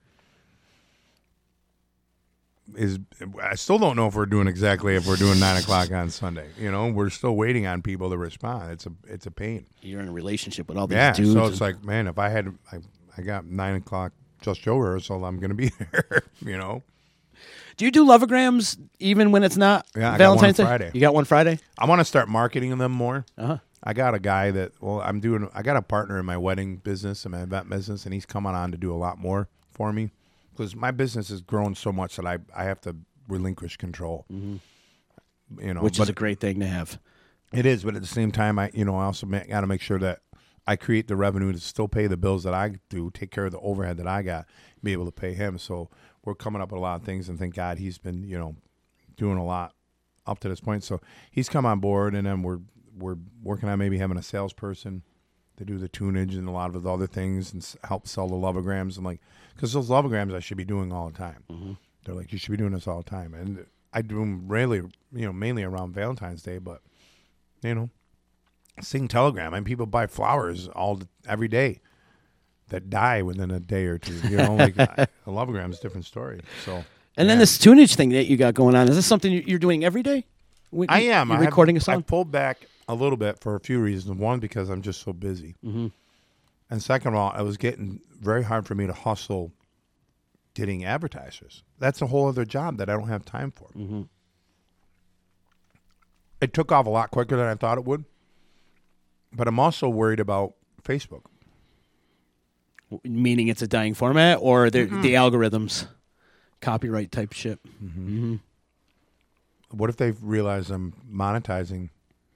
I still don't know if we're doing 9 o'clock on Sunday. We're still waiting on people to respond. It's a pain. You're in a relationship with all these dudes. So it's like, man, if I got 9 o'clock Just Show rehearsal, I'm going to be there, Do you do Lovegrams even when it's not Valentine's Day? Friday. You got one Friday? I want to start marketing them more. Uh-huh. I got a guy I got a partner in my wedding business and my event business, and he's coming on to do a lot more for me because my business has grown so much that I have to relinquish control. Mm-hmm. Which is a great thing to have. It is, but at the same time, I also got to make sure that I create the revenue to still pay the bills that I do, take care of the overhead that I got, be able to pay him. So we're coming up with a lot of things, and thank God he's been, doing a lot up to this point. So he's come on board, and then we're working on maybe having a salesperson to do the tunage and a lot of the other things and help sell the Lovegrams. And because those Lovegrams I should be doing all the time. Mm-hmm. They're like, you should be doing this all the time. And I do them rarely, mainly around Valentine's Day, but, Sing Telegram. I mean, people buy flowers every day that die within a day or two. A Lovegram is a different story. So, and then this tunage thing that you got going on, is this something you're doing every day? I am. You're recording a song? I pulled back a little bit for a few reasons. One, because I'm just so busy. Mm-hmm. And second of all, it was getting very hard for me to hustle getting advertisers. That's a whole other job that I don't have time for. Mm-hmm. It took off a lot quicker than I thought it would. But I'm also worried about Facebook. Meaning it's a dying format, or the algorithms, copyright type shit. Mm-hmm. What if they realize I'm monetizing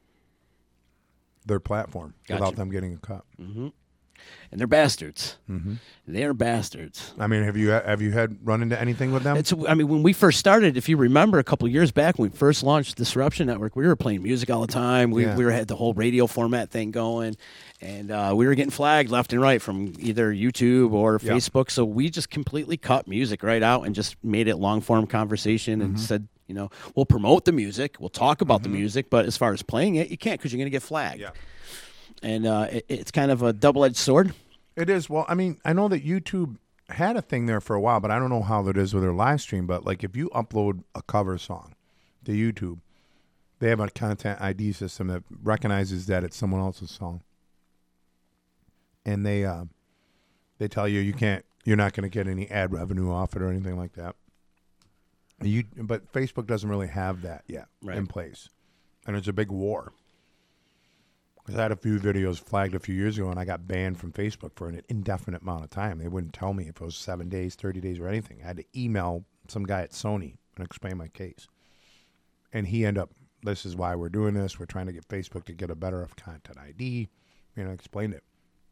their platform without them getting a cut? Mm-hmm. And they're bastards. Mm-hmm. They're bastards. I mean, have you had run into anything with them? When we first started, if you remember, a couple of years back when we first launched Disruption Network, we were playing music all the time. We had the whole radio format thing going, and we were getting flagged left and right from either YouTube or Facebook. So we just completely cut music right out and just made it long form conversation and said, we'll promote the music, we'll talk about the music, but as far as playing it, you can't because you're going to get flagged. Yeah. And it's kind of a double-edged sword. It is. Well, I mean, I know that YouTube had a thing there for a while, but I don't know how that is with their live stream. But like, if you upload a cover song to YouTube, they have a content ID system that recognizes that it's someone else's song, and they tell you you're not going to get any ad revenue off it or anything like that. But Facebook doesn't really have that yet in place, and it's a big war. Because I had a few videos flagged a few years ago, and I got banned from Facebook for an indefinite amount of time. They wouldn't tell me if it was 7 days, 30 days, or anything. I had to email some guy at Sony and explain my case. And he ended up, this is why we're doing this. We're trying to get Facebook to get a better content ID. Explained it.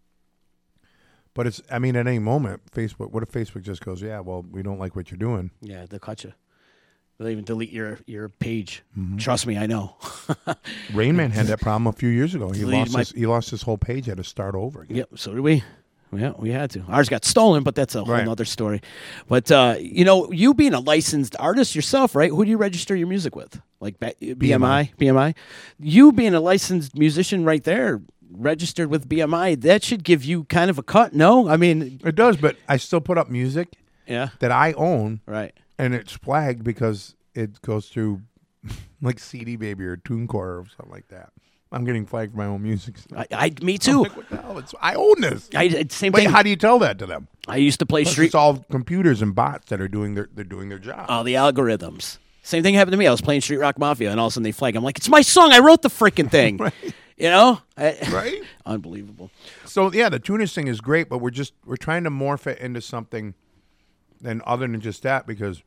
But at any moment, Facebook, what if Facebook just goes, yeah, well, we don't like what you're doing. Yeah, they'll cut you. They'll even delete your page. Mm-hmm. Trust me, I know. Rain Man had that problem a few years ago. He lost his whole page. Had to start over again. Yep, so did we. Yeah, we had to. Ours got stolen, but that's a whole other story. But, you being a licensed artist yourself, right? Who do you register your music with? Like BMI? You being a licensed musician right there, registered with BMI, that should give you kind of a cut, no? I mean... It does, but I still put up music that I own. Right. And it's flagged because it goes through like CD Baby or TuneCore or something like that. I'm getting flagged for my own music. Me too. Like, what the hell? I own this. Same thing. How do you tell that to them? I used to play street. It's all computers and bots that are doing their job. All the algorithms. Same thing happened to me. I was playing Street Rock Mafia, and all of a sudden they flag. I'm like, it's my song. I wrote the freaking thing. Right. Right. Unbelievable. So the tuners thing is great, but we're trying to morph it into something. And other than just that, because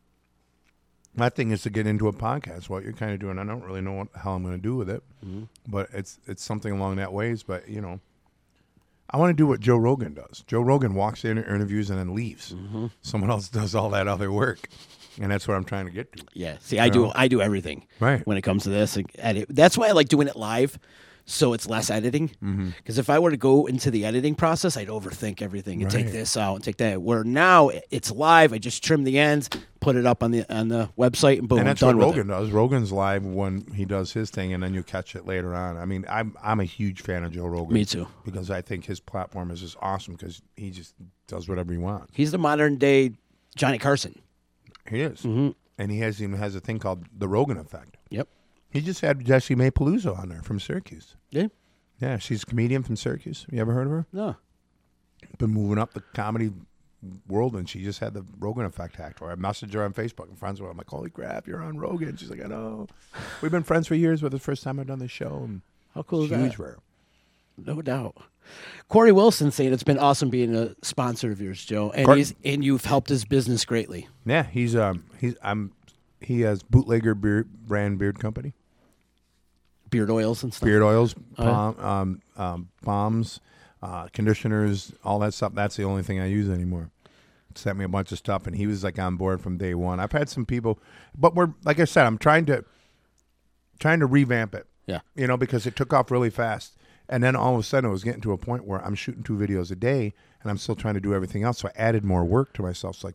my thing is to get into a podcast. What you're kind of doing, I don't really know what the hell I'm going to do with it, but it's something along that ways. But I want to do what Joe Rogan does. Joe Rogan walks in, interviews, and then leaves. Mm-hmm. Someone else does all that other work, and that's what I'm trying to get to. Yeah. See, I do everything when it comes to this. That's why I like doing it live. So it's less editing. Because if I were to go into the editing process, I'd overthink everything and take this out and take that. Where now it's live, I just trim the ends, put it up on the website, and boom, and that's done what with Rogan does. Rogan's live when he does his thing, and then you catch it later on. I mean, I'm a huge fan of Joe Rogan. Me too. Because I think his platform is just awesome because he just does whatever he wants. He's the modern day Johnny Carson. He is. Mm-hmm. And he has a thing called the Rogan Effect. Yep. He just had Jessie May Paluzzo on there from Syracuse. Yeah. Yeah, she's a comedian from Syracuse. You ever heard of her? No. Been moving up the comedy world, and she just had the Rogan Effect hacked. Or I messaged her on Facebook and friends with her. I'm like, holy crap, you're on Rogan. She's like, I know. We've been friends for years, but the first time I've done this show. And how cool is that? Huge for her. No doubt. Corey Wilson saying it's been awesome being a sponsor of yours, Joe, and you've helped his business greatly. Yeah, he has Bootlegger brand beard company. Beard oils and stuff. Beard oils, balms, conditioners, all that stuff. That's the only thing I use anymore. Sent me a bunch of stuff, and he was like on board from day one. I've had some people, but we're like I said, I'm trying to revamp it. Yeah, because it took off really fast, and then all of a sudden it was getting to a point where I'm shooting 2 videos a day, and I'm still trying to do everything else. So I added more work to myself. It's like,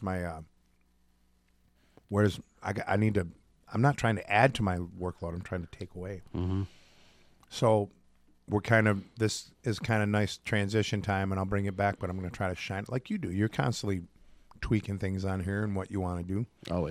I'm not trying to add to my workload. I'm trying to take away. Mm-hmm. So this is kind of nice transition time, and I'll bring it back, but I'm going to try to shine it like you do. You're constantly tweaking things on here and what you want to do. Always.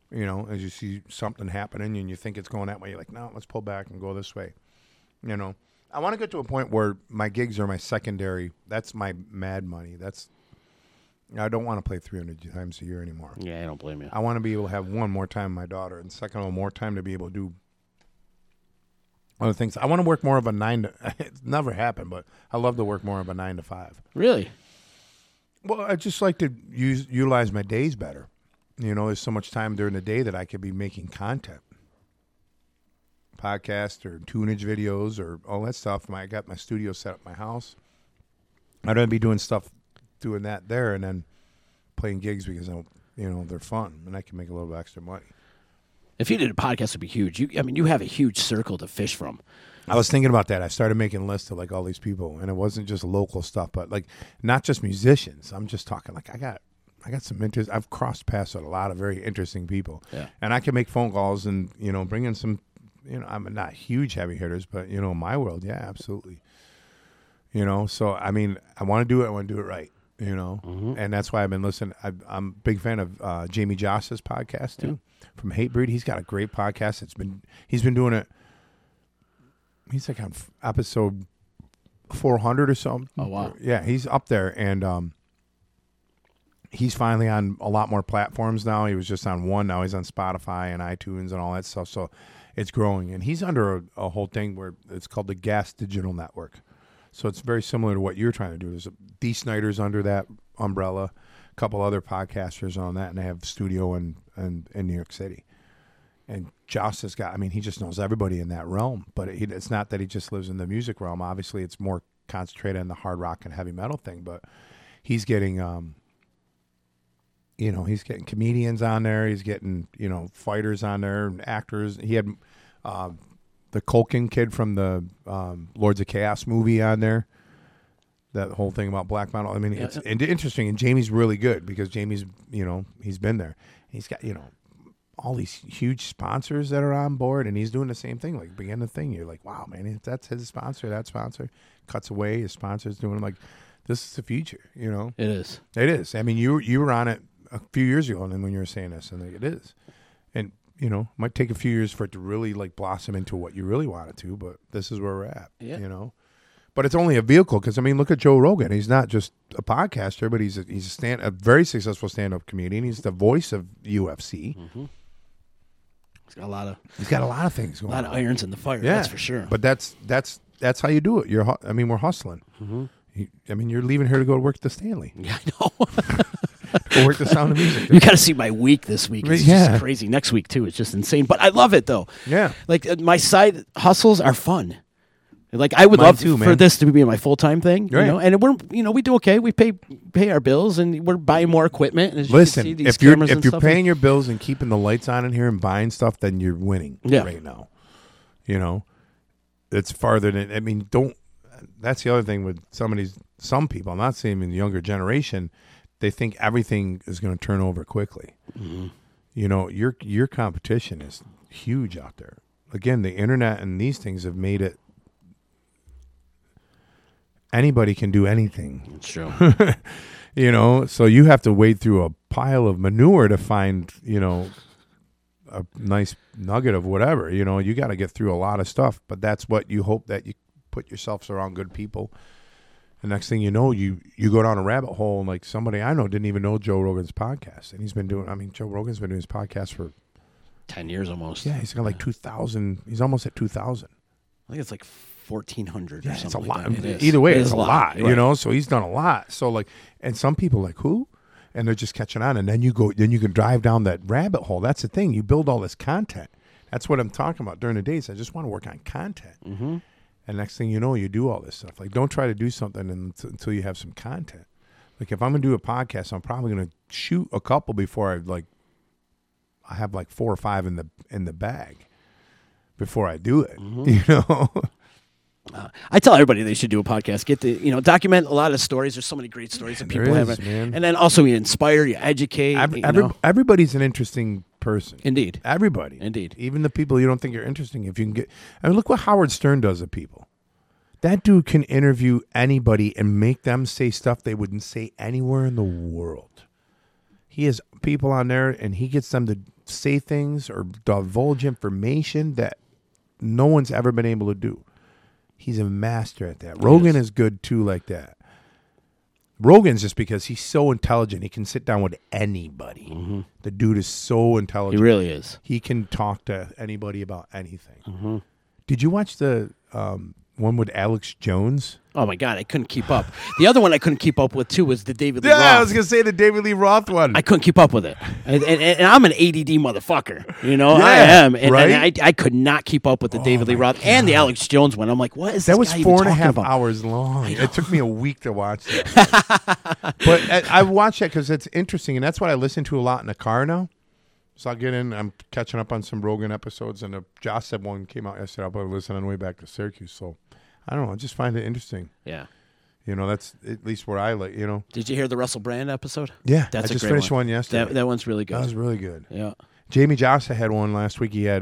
You know, as you see something happening and you think it's going that way, you're like, no, let's pull back and go this way. You know, I want to get to a point where my gigs are my secondary. That's my mad money. I don't want to play 300 times a year anymore. Yeah, I don't blame you. I want to be able to have one, more time with my daughter, and second of all, more time to be able to do other things. I want to work more of a 9 to. It's never happened, but I love to work more of a 9 to 5. Really? Well, I just like to utilize my days better. You know, there's so much time during the day that I could be making content, podcasts or tunage videos or all that stuff. I got my studio set up at my house. I'd rather be doing that there, and then playing gigs because they're fun and I can make a little extra money. If you did a podcast, it'd be huge. You have a huge circle to fish from. I was thinking about that. I started making lists of like all these people, and it wasn't just local stuff, but like not just musicians. I'm just talking like I got some interest. I've crossed paths with a lot of very interesting people, and I can make phone calls and bring in some. I'm not huge heavy hitters, but my world, yeah, absolutely. So I mean, I want to do it. I want to do it right. And that's why I've been listening. I'm a big fan of Jamie Joss's podcast too, from Hatebreed. He's got a great podcast. He's been doing it. He's like on episode 400 or something. Oh wow! Yeah, he's up there, and he's finally on a lot more platforms now. He was just on one. Now he's on Spotify and iTunes and all that stuff. So it's growing, and he's under a whole thing where it's called the Gas Digital Network. So it's very similar to what you're trying to do. There's Dee Snider's under that umbrella, a couple other podcasters on that, and they have a studio in New York City. And Joss has got, he just knows everybody in that realm. But it's not that he just lives in the music realm. Obviously, it's more concentrated on the hard rock and heavy metal thing. But he's getting, he's getting comedians on there. He's getting, fighters on there, and actors. He had the Culkin kid from the Lords of Chaos movie on there. That whole thing about black metal. It's interesting. And Jamie's really good because Jamie's, he's been there. He's got, all these huge sponsors that are on board, and he's doing the same thing. Like, begin the thing, you're like, wow, man, if that's his sponsor, that sponsor cuts away, his sponsor's doing it. Like, this is the future, It is. It is. You were on it a few years ago, and then when you were saying this, and it is. And, it might take a few years for it to really, like, blossom into what you really want it to, but this is where we're at, But it's only a vehicle because, look at Joe Rogan. He's not just a podcaster, but he's a very successful stand-up comedian. He's the voice of UFC. Mm-hmm. He's got a lot of things going on. A lot of irons in the fire, that's for sure. But that's how you do it. We're hustling. Mm-hmm. You're leaving here to go work the Stanley. Yeah, I know. Go work the Sound of Music. You got to see my week this week. It's just crazy. Next week, too. It's just insane. But I love it, though. Yeah. Like, my side hustles are fun. Like, I would love for this to be my full-time thing, right. And we're, we do okay. We pay our bills, and we're buying more equipment. And listen, if you're paying and your bills and keeping the lights on in here and buying stuff, then you're winning right now. It's farther than, that's the other thing with some people, I'm not saying in the younger generation, they think everything is going to turn over quickly. Mm-hmm. Your competition is huge out there. Again, the internet and these things have made it, anybody can do anything. It's true. So you have to wade through a pile of manure to find, a nice nugget of whatever. You got to get through a lot of stuff, but that's what you hope, that you put yourself around good people. The next thing you know, you go down a rabbit hole, and like somebody I know didn't even know Joe Rogan's podcast, and he's been doing. Joe Rogan's been doing his podcast for 10 years almost. Yeah, he's got like 2,000. He's almost at 2,000. I think it's like 1,400 or something. It's a lot. Like that. Either way, it's a lot. Right. So he's done a lot. So like, and some people like, who? And they're just catching on, and then you can drive down that rabbit hole. That's the thing. You build all this content. That's what I'm talking about during the days. I just want to work on content. Mm-hmm. And next thing you know, you do all this stuff. Like, don't try to do something until you have some content. Like, if I'm going to do a podcast, I'm probably going to shoot a couple before I have like 4 or 5 in the bag before I do it. Mm-hmm. I tell everybody they should do a podcast. Get document a lot of stories. There's so many great stories that people have, and then also you inspire, you educate. Everybody's an interesting person. Indeed, everybody. Indeed, even the people you don't think are interesting. If you can get, look what Howard Stern does to people. That dude can interview anybody and make them say stuff they wouldn't say anywhere in the world. He has people on there, and he gets them say things or divulge information that no one's ever been able to do. He's a master at that. Rogan is good too, like that. Rogan's just because he's so intelligent. He can sit down with anybody. Mm-hmm. The dude is so intelligent. He really is. He can talk to anybody about anything. Mm-hmm. Did you watch the one with Alex Jones? Oh, my God. I couldn't keep up. The other one I couldn't keep up with, too, was the David Lee Roth. I was going to say the David Lee Roth one. I couldn't keep up with it. And I'm an ADD motherfucker. You know, Yeah, I am. And, right? and I could not keep up with the David Lee Roth and the Alex Jones one. I'm like, what is that this was guy even 4.5 talking about? hours long. It took me a week to watch that. But I watched that because it's interesting, and that's what I listen to a lot in the car now. So I'll get in. I'm catching up on some Rogan episodes, and the Josh said one came out yesterday. I'll probably listen on the way back to Syracuse. So I don't know. I just find it interesting. Yeah. You know, that's at least where I like, you know. Did you hear the Russell Brand episode? Yeah. That's I just a great finished one yesterday. That one's really good. That was really good. Yeah. Jamie Jossa had one last week. He had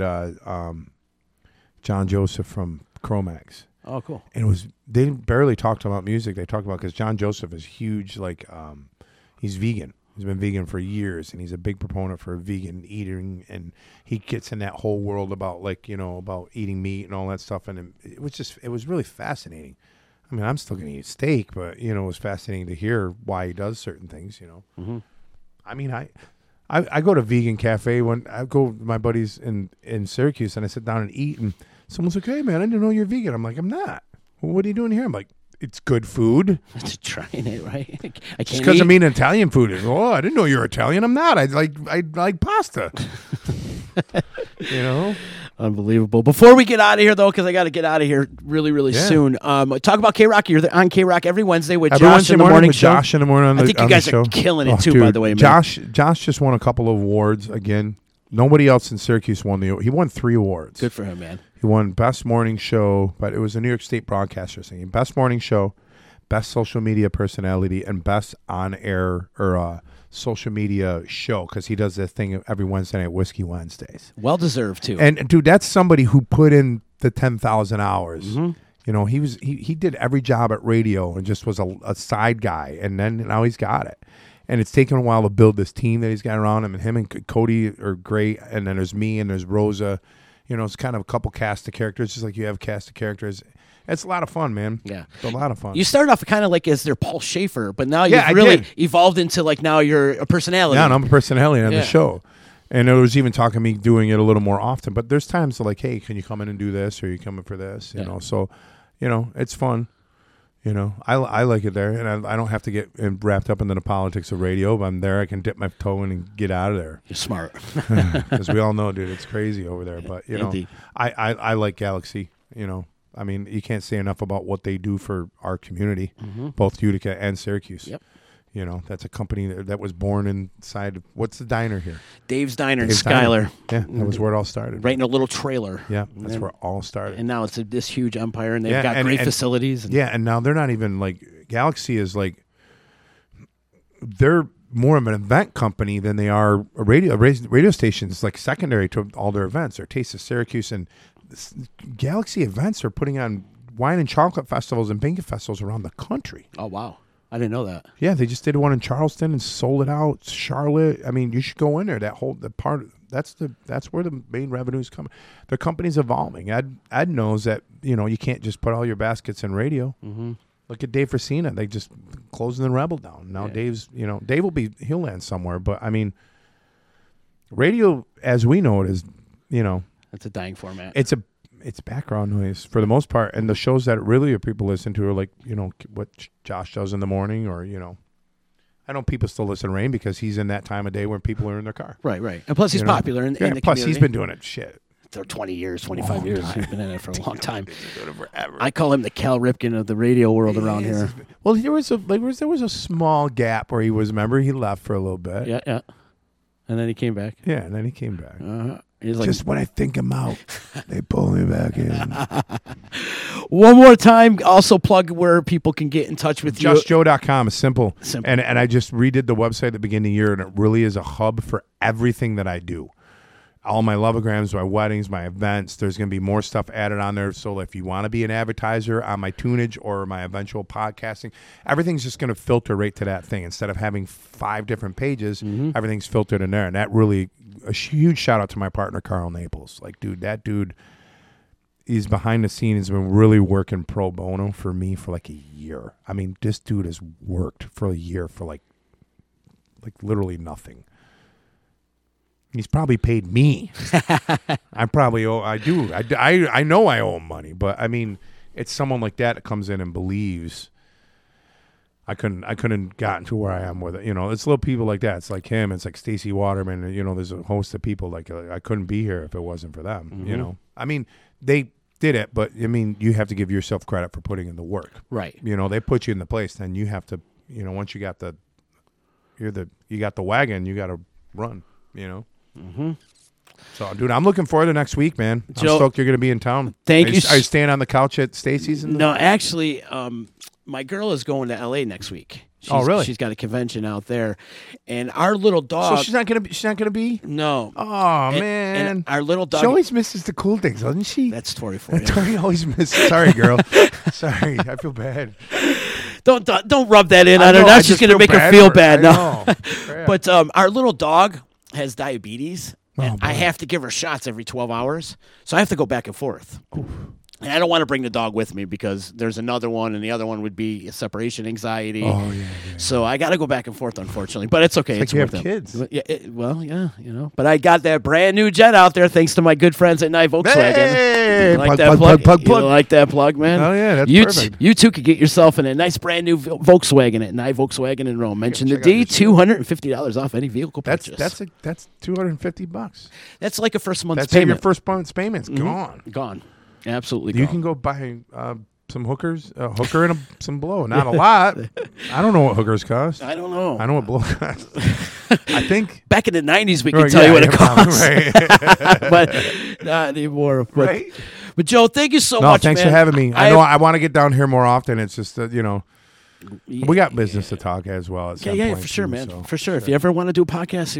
John Joseph from Chromax. Oh, cool. And they barely talked about music. They talked about, because John Joseph is huge, like, he's vegan. He's been vegan for years, and he's a big proponent for vegan eating, and he gets in that whole world about, like, you know, about eating meat and all that stuff, and it was really fascinating. I mean, I'm still going to eat steak, but, you know, it was fascinating to hear why he does certain things, you know. Mm-hmm. I mean, I go to vegan cafe when I go with my buddies in Syracuse, and I sit down and eat, and someone's like, hey, man, I didn't know you're vegan. I'm like, I'm not. Well, what are you doing here? I'm like, it's good food. Just trying it, right? I can't just because I'm eating Italian food. Oh, I didn't know you're Italian. I'm not. I like pasta. You know? Unbelievable. Before we get out of here, though, because I got to get out of here really soon. Talk about K-Rock. You're on K-Rock every Wednesday with Josh in the morning show. Josh in the morning on the I think you guys are killing it, too, dude, by the way, man. Josh just won a couple of awards again. Nobody else in Syracuse won he won 3 awards. Good for him, man. He won Best Morning Show, but it was a New York State broadcaster singing. Best Morning Show, Best Social Media Personality, and Best On-Air or Social Media Show, because he does this thing every Wednesday night, Whiskey Wednesdays. Well-deserved, too. And, dude, that's somebody who put in the 10,000 hours. Mm-hmm. You know, he did every job at radio and just was a side guy, and then now he's got it. And it's taken a while to build this team that he's got around him, and him and Cody are great, and then there's me and there's Rosa. You know, it's kind of a couple cast of characters, just like you have cast of characters. It's a lot of fun, man. Yeah. It's a lot of fun. You started off kind of like as their Paul Schaefer, but now you've really evolved into, like, now you're a personality. Yeah, and I'm a personality on the show. And there was even talking me doing it a little more often. But there's times like, hey, can you come in and do this? Or are you coming for this? You know, so, you know, it's fun. You know, I like it there, and I don't have to get wrapped up into the politics of radio. If I'm there, I can dip my toe in and get out of there. You're smart. Because we all know, dude, it's crazy over there. But, you know, I like Galaxy, you know. I mean, you can't say enough about what they do for our community, both Utica and Syracuse. Yep. You know, that's a company that was born inside. What's the diner here? Dave's Diner in Schuyler. Yeah, that was where it all started. Right in a little trailer. Yeah, that's where it all started. And now it's this huge empire, and they've got great facilities. And now they're not even like Galaxy is like they're more of an event company than they are a radio station. It's like secondary to all their events. Their Taste of Syracuse and Galaxy events are putting on wine and chocolate festivals and bingo festivals around the country. Oh wow. I didn't know that. Yeah, they just did one in Charleston and sold it out. Charlotte. I mean, you should go in there. That's where the main revenue is coming. The company's evolving. Ed knows that, you know, you can't just put all your baskets in radio. Mm-hmm. Look at Dave Frasina. They just closing the Rebel down. Now Dave he'll land somewhere. But I mean, radio as we know it is, you know, it's a dying format. It's background noise for the most part, and the shows that really people listen to are like, you know, what Josh does in the morning, or, you know, I know people still listen to Rain because he's in that time of day when people are in their car. Right. And plus he's popular in the plus community. He's been doing it for 20 years, 25 years. He's been in it for a long time. He's been doing it forever. I call him the Cal Ripken of the radio world around here. Well, there was a small gap where he remember he left for a little bit. Yeah. And then he came back. Yeah, and then he came back. He's like, just when I think I'm out, they pull me back in. One more time, also plug where people can get in touch with you. JustJoe.com is simple. And I just redid the website at the beginning of the year, and it really is a hub for everything that I do. All my loveograms, my weddings, my events. There's going to be more stuff added on there. So if you want to be an advertiser on my tunage or my eventual podcasting, everything's just going to filter right to that thing. Instead of having 5 different pages, everything's filtered in there. And that really a huge shout out to my partner Carl Naples. Like, dude, that dude, he's behind the scenes. He's been really working pro bono for me for like a year. I mean, this dude has worked for a year for like literally nothing. He's probably paid me. I probably owe. I do. I know I owe him money, but I mean, it's someone like that comes in and believes. I couldn't gotten to where I am with it. You know, it's little people like that. It's like him. It's like Stacey Waterman. You know, there's a host of people like I couldn't be here if it wasn't for them. Mm-hmm. You know, I mean, they did it, but I mean, you have to give yourself credit for putting in the work. Right. You know, they put you in the place, then you have to. You know, once you got the wagon, you got to run. You know. Mm-hmm. So, dude, I'm looking forward to next week, man. Joe, I'm stoked you're going to be in town. Thank you. Are you staying on the couch at Stacy's? No, actually, my girl is going to L.A. next week. Really? She's got a convention out there, and our little dog. So she's not gonna be. No. Oh man. And our little dog. She always misses the cool things, doesn't she? That's Tori for you. Tori always misses. Sorry, girl. Sorry, I feel bad. Don't rub that in on her. Now she's gonna make her feel bad. No. But our little dog has diabetes. And I have to give her shots every 12 hours, so I have to go back and forth. Oof. And I don't want to bring the dog with me because there's another one, and the other one would be separation anxiety. Oh, yeah. So I got to go back and forth, unfortunately. But it's okay. It's like you have kids. Yeah, yeah, you know. But I got that brand new jet out there thanks to my good friends at Nye Volkswagen. Hey! You like Plug, that plug, plug, plug. You like that plug, man? Oh, yeah, that's perfect. You too could get yourself in a nice brand new Volkswagen at Nye Volkswagen in Rome. Mention the D, $250 off any vehicle purchase. That's $250. That's like a first month's payment. That's your first month's payment's Gone. Absolutely. You can go buy some hookers, a hooker and some blow. Not a lot. I don't know what hookers cost. I don't know. I know what blow costs. I think back in the 90s we could tell you what it costs. Right. But not anymore. But, right. But Joe, thank you so much. Thanks man. for having me. I want to get down here more often. It's just that, you know, we got business to talk as well. At some point for sure, too, man. So. For sure. If you ever want to do a podcast,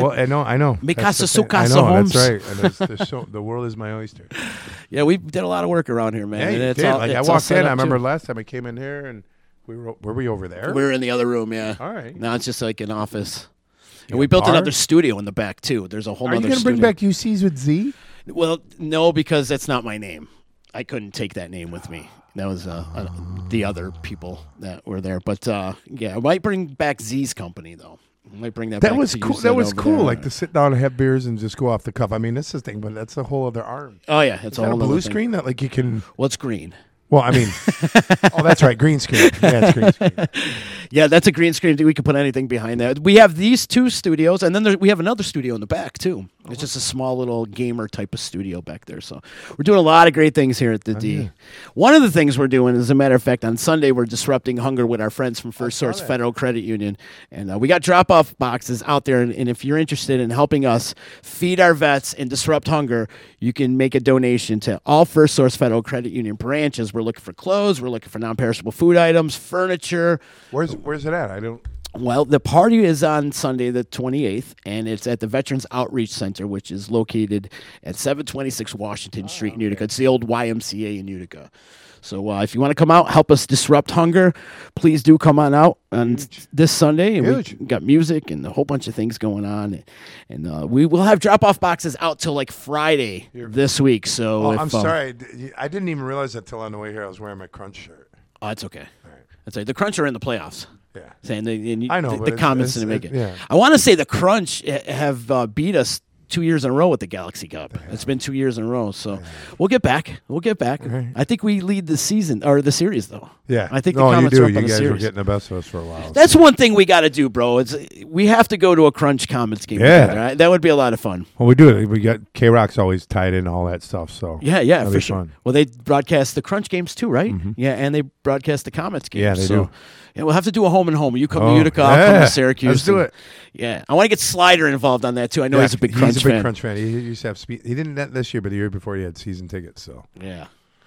I know. Mikasa Sukasa I know, Homes. That's right. The world is my oyster. Yeah, we did a lot of work around here, man. Yeah, you did. I walked in. I remember last time I came in here, and were we over there? We were in the other room. Yeah. All right. Now it's just like an office, and we built another studio in the back too. There's a whole. Are you going to bring back UCs with Z? Well, no, because that's not my name. I couldn't take that name with me. That was the other people that were there. But, yeah, I might bring back Z's company, though. I might bring that back. Was cool. That was cool, there. like to sit down and have beers and just go off the cuff. I mean, that's the thing, but that's a whole other arm. Oh, yeah. It's a whole blue screen that, like, you can... What's green? Well, I mean... oh, that's right. Green screen. Yeah, it's green screen. Yeah, that's a green screen. We can put anything behind that. We have these two studios, and then we have another studio in the back, too. It's just a small little gamer type of studio back there. So we're doing a lot of great things here at the D. Yeah. One of the things we're doing, as a matter of fact, on Sunday, we're disrupting hunger with our friends from First Source Federal Credit Union. And we got drop-off boxes out there. And if you're interested in helping us feed our vets and disrupt hunger, you can make a donation to all First Source Federal Credit Union branches. We're looking for clothes. We're looking for non-perishable food items, furniture. Where's it at? I don't... Well, the party is on Sunday the 28th, and it's at the Veterans Outreach Center, which is located at 726 Washington Street in Utica. It's the old YMCA in Utica. So if you want to come out, help us disrupt hunger, please do come on out on this Sunday. And we got music and a whole bunch of things going on. And we will have drop-off boxes out till like Friday this week. So I'm sorry. I didn't even realize that till on the way here I was wearing my Crunch shirt. Oh, it's okay. All right. That's right. The Crunch are in the playoffs. Yeah. Saying I know the comments didn't make it. Yeah. I want to say the Crunch have beat us 2 years in a row with the Galaxy Cup. Yeah. It's been 2 years in a row, so we'll get back. Right. I think we lead the season or the series, though. Yeah, I think the comments you do. are up on you the guys series. were getting the best of us for a while. That's one thing we got to do, bro. We have to go to a Crunch Comments game. Yeah, together, right? That would be a lot of fun. Well, we do it. We got K-Rock's always tied in all that stuff. So yeah, for sure. Fun. Well, they broadcast the Crunch games too, right? Mm-hmm. Yeah, and they broadcast the Comments games. Yeah, they do. Yeah, we'll have to do a home and home. You come to Utica, I'll come to Syracuse. Let's do it. Yeah, I want to get Slider involved on that too. I know he's a big Crunch fan. He used to have speed. He didn't this year, but the year before he had season tickets. So yeah.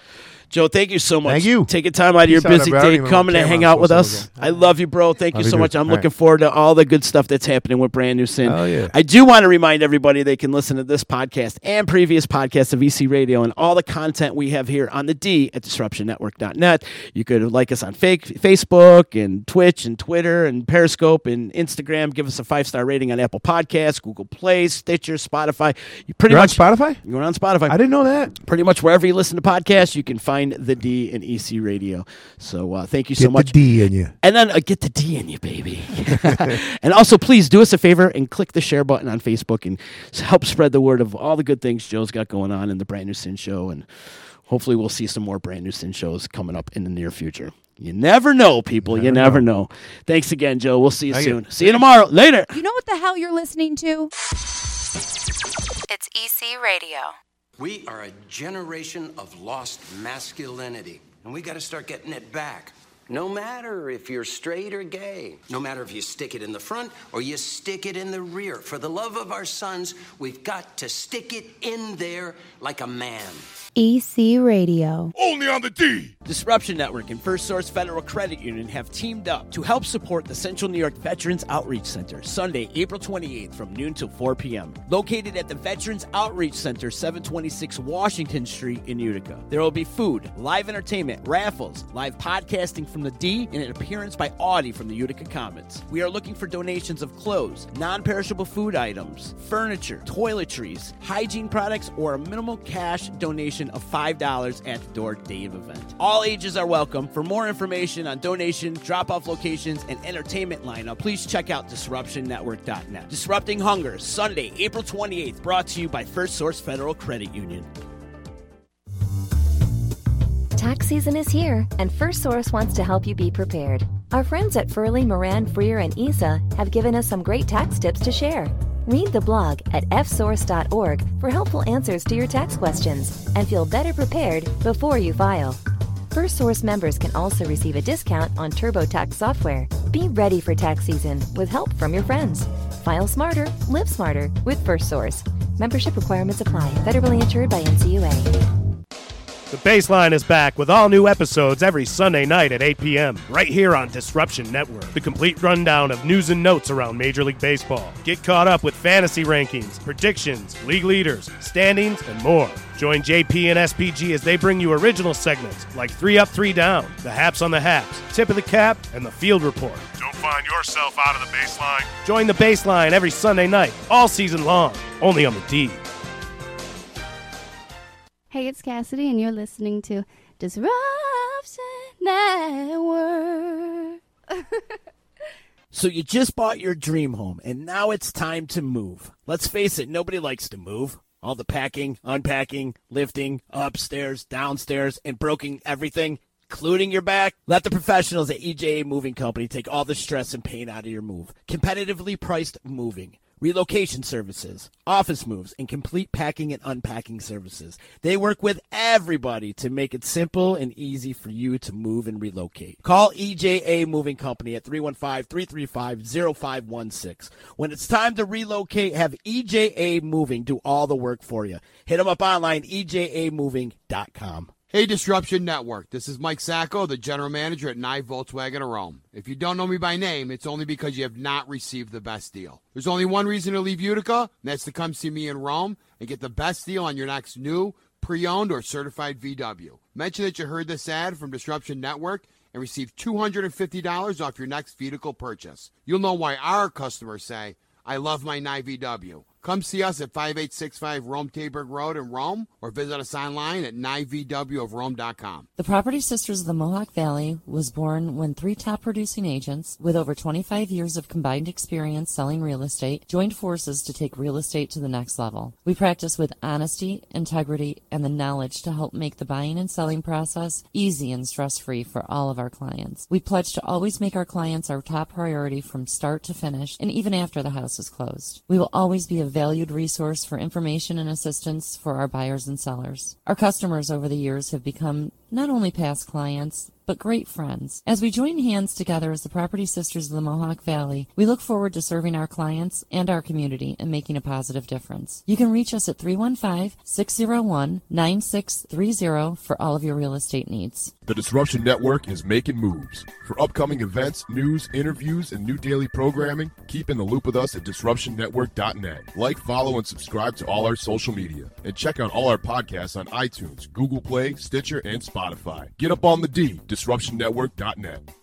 Joe, thank you so much. Thank you. Taking time out of your Peace out, busy bro. I don't day, even know coming what to camera hang I'm out with supposed to us. look I love you, bro. Thank you Love you so too. much. I'm All looking right. forward to all the good stuff that's happening with Brand New Sin. Oh, yeah. I do want to remind everybody they can listen to this podcast and previous podcasts of EC Radio and all the content we have here on the D at DisruptionNetwork.net. You could like us on Facebook and Twitch and Twitter and Periscope and Instagram. Give us a 5-star rating on Apple Podcasts, Google Play, Stitcher, Spotify. You're on Spotify? You're on Spotify. I didn't know that. Pretty much wherever you listen to podcasts, you can find the D in EC Radio. So thank you so much. Get the D in you. And then get the D in you, baby. And also, please do us a favor and click the share button on Facebook and help spread the word of all the good things Joe's got going on in the Brand New Sin Show. And hopefully we'll see some more Brand New Sin shows coming up in the near future. You never know, people. You never know. Thanks again, Joe. We'll see you soon. See you tomorrow. Later. You know what the hell you're listening to? It's EC Radio. We are a generation of lost masculinity, and we got to start getting it back. No matter if you're straight or gay, no matter if you stick it in the front or you stick it in the rear. For the love of our sons, we've got to stick it in there like a man. EC Radio. Only on the D. Disruption Network and First Source Federal Credit Union have teamed up to help support the Central New York Veterans Outreach Center Sunday, April 28th from noon till 4 p.m. Located at the Veterans Outreach Center, 726 Washington Street in Utica. There will be food, live entertainment, raffles, live podcasting from the D, and an appearance by Audie from the Utica Comets. We are looking for donations of clothes, non-perishable food items, furniture, toiletries, hygiene products, or a minimal cash donation of $5 at the door day of event. All ages are welcome. For more information on donation, drop-off locations, and entertainment lineup, please check out DisruptionNetwork.net. Disrupting Hunger, Sunday, April 28th, brought to you by First Source Federal Credit Union. Tax season is here, and First Source wants to help you be prepared. Our friends at Furley, Moran, Freer, and ESA have given us some great tax tips to share. Read the blog at fsource.org for helpful answers to your tax questions and feel better prepared before you file. First Source members can also receive a discount on TurboTax software. Be ready for tax season with help from your friends. File smarter, live smarter with First Source. Membership requirements apply. Federally insured by NCUA. The Baseline is back with all new episodes every Sunday night at 8 p.m. right here on Disruption Network. The complete rundown of news and notes around Major League Baseball. Get caught up with fantasy rankings, predictions, league leaders, standings, and more. Join JP and SPG as they bring you original segments like 3 Up, 3 Down, the Haps on the Haps, Tip of the Cap, and the Field Report. Don't find yourself out of the Baseline. Join the Baseline every Sunday night, all season long, only on the D. Hey, it's Cassidy, and you're listening to Disruption Network. So you just bought your dream home, and now it's time to move. Let's face it, nobody likes to move. All the packing, unpacking, lifting, upstairs, downstairs, and broking everything, including your back. Let the professionals at EJA Moving Company take all the stress and pain out of your move. Competitively priced moving, relocation services, office moves, and complete packing and unpacking services. They work with everybody to make it simple and easy for you to move and relocate. Call EJA Moving Company at 315-335-0516. When it's time to relocate, have EJA Moving do all the work for you. Hit them up online, ejamoving.com. Hey, Disruption Network. This is Mike Sacco, the general manager at Nye Volkswagen of Rome. If you don't know me by name, it's only because you have not received the best deal. There's only one reason to leave Utica, and that's to come see me in Rome and get the best deal on your next new, pre-owned, or certified VW. Mention that you heard this ad from Disruption Network and receive $250 off your next vehicle purchase. You'll know why our customers say, I love my Nye VW. Come see us at 5865 Rome Taberg Road in Rome, or visit us online at nyvwofrome.com. The Property Sisters of the Mohawk Valley was born when 3 top producing agents with over 25 years of combined experience selling real estate joined forces to take real estate to the next level. We practice with honesty, integrity, and the knowledge to help make the buying and selling process easy and stress-free for all of our clients. We pledge to always make our clients our top priority from start to finish, and even after the house is closed. We will always be a valued resource for information and assistance for our buyers and sellers. Our customers over the years have become not only past clients, but great friends. As we join hands together as the Property Sisters of the Mohawk Valley, we look forward to serving our clients and our community and making a positive difference. You can reach us at 315-601-9630 for all of your real estate needs. The Disruption Network is making moves. For upcoming events, news, interviews, and new daily programming, keep in the loop with us at DisruptionNetwork.net. Like, follow, and subscribe to all our social media. And check out all our podcasts on iTunes, Google Play, Stitcher, and Spotify. Get up on the D, DisruptionNetwork.net.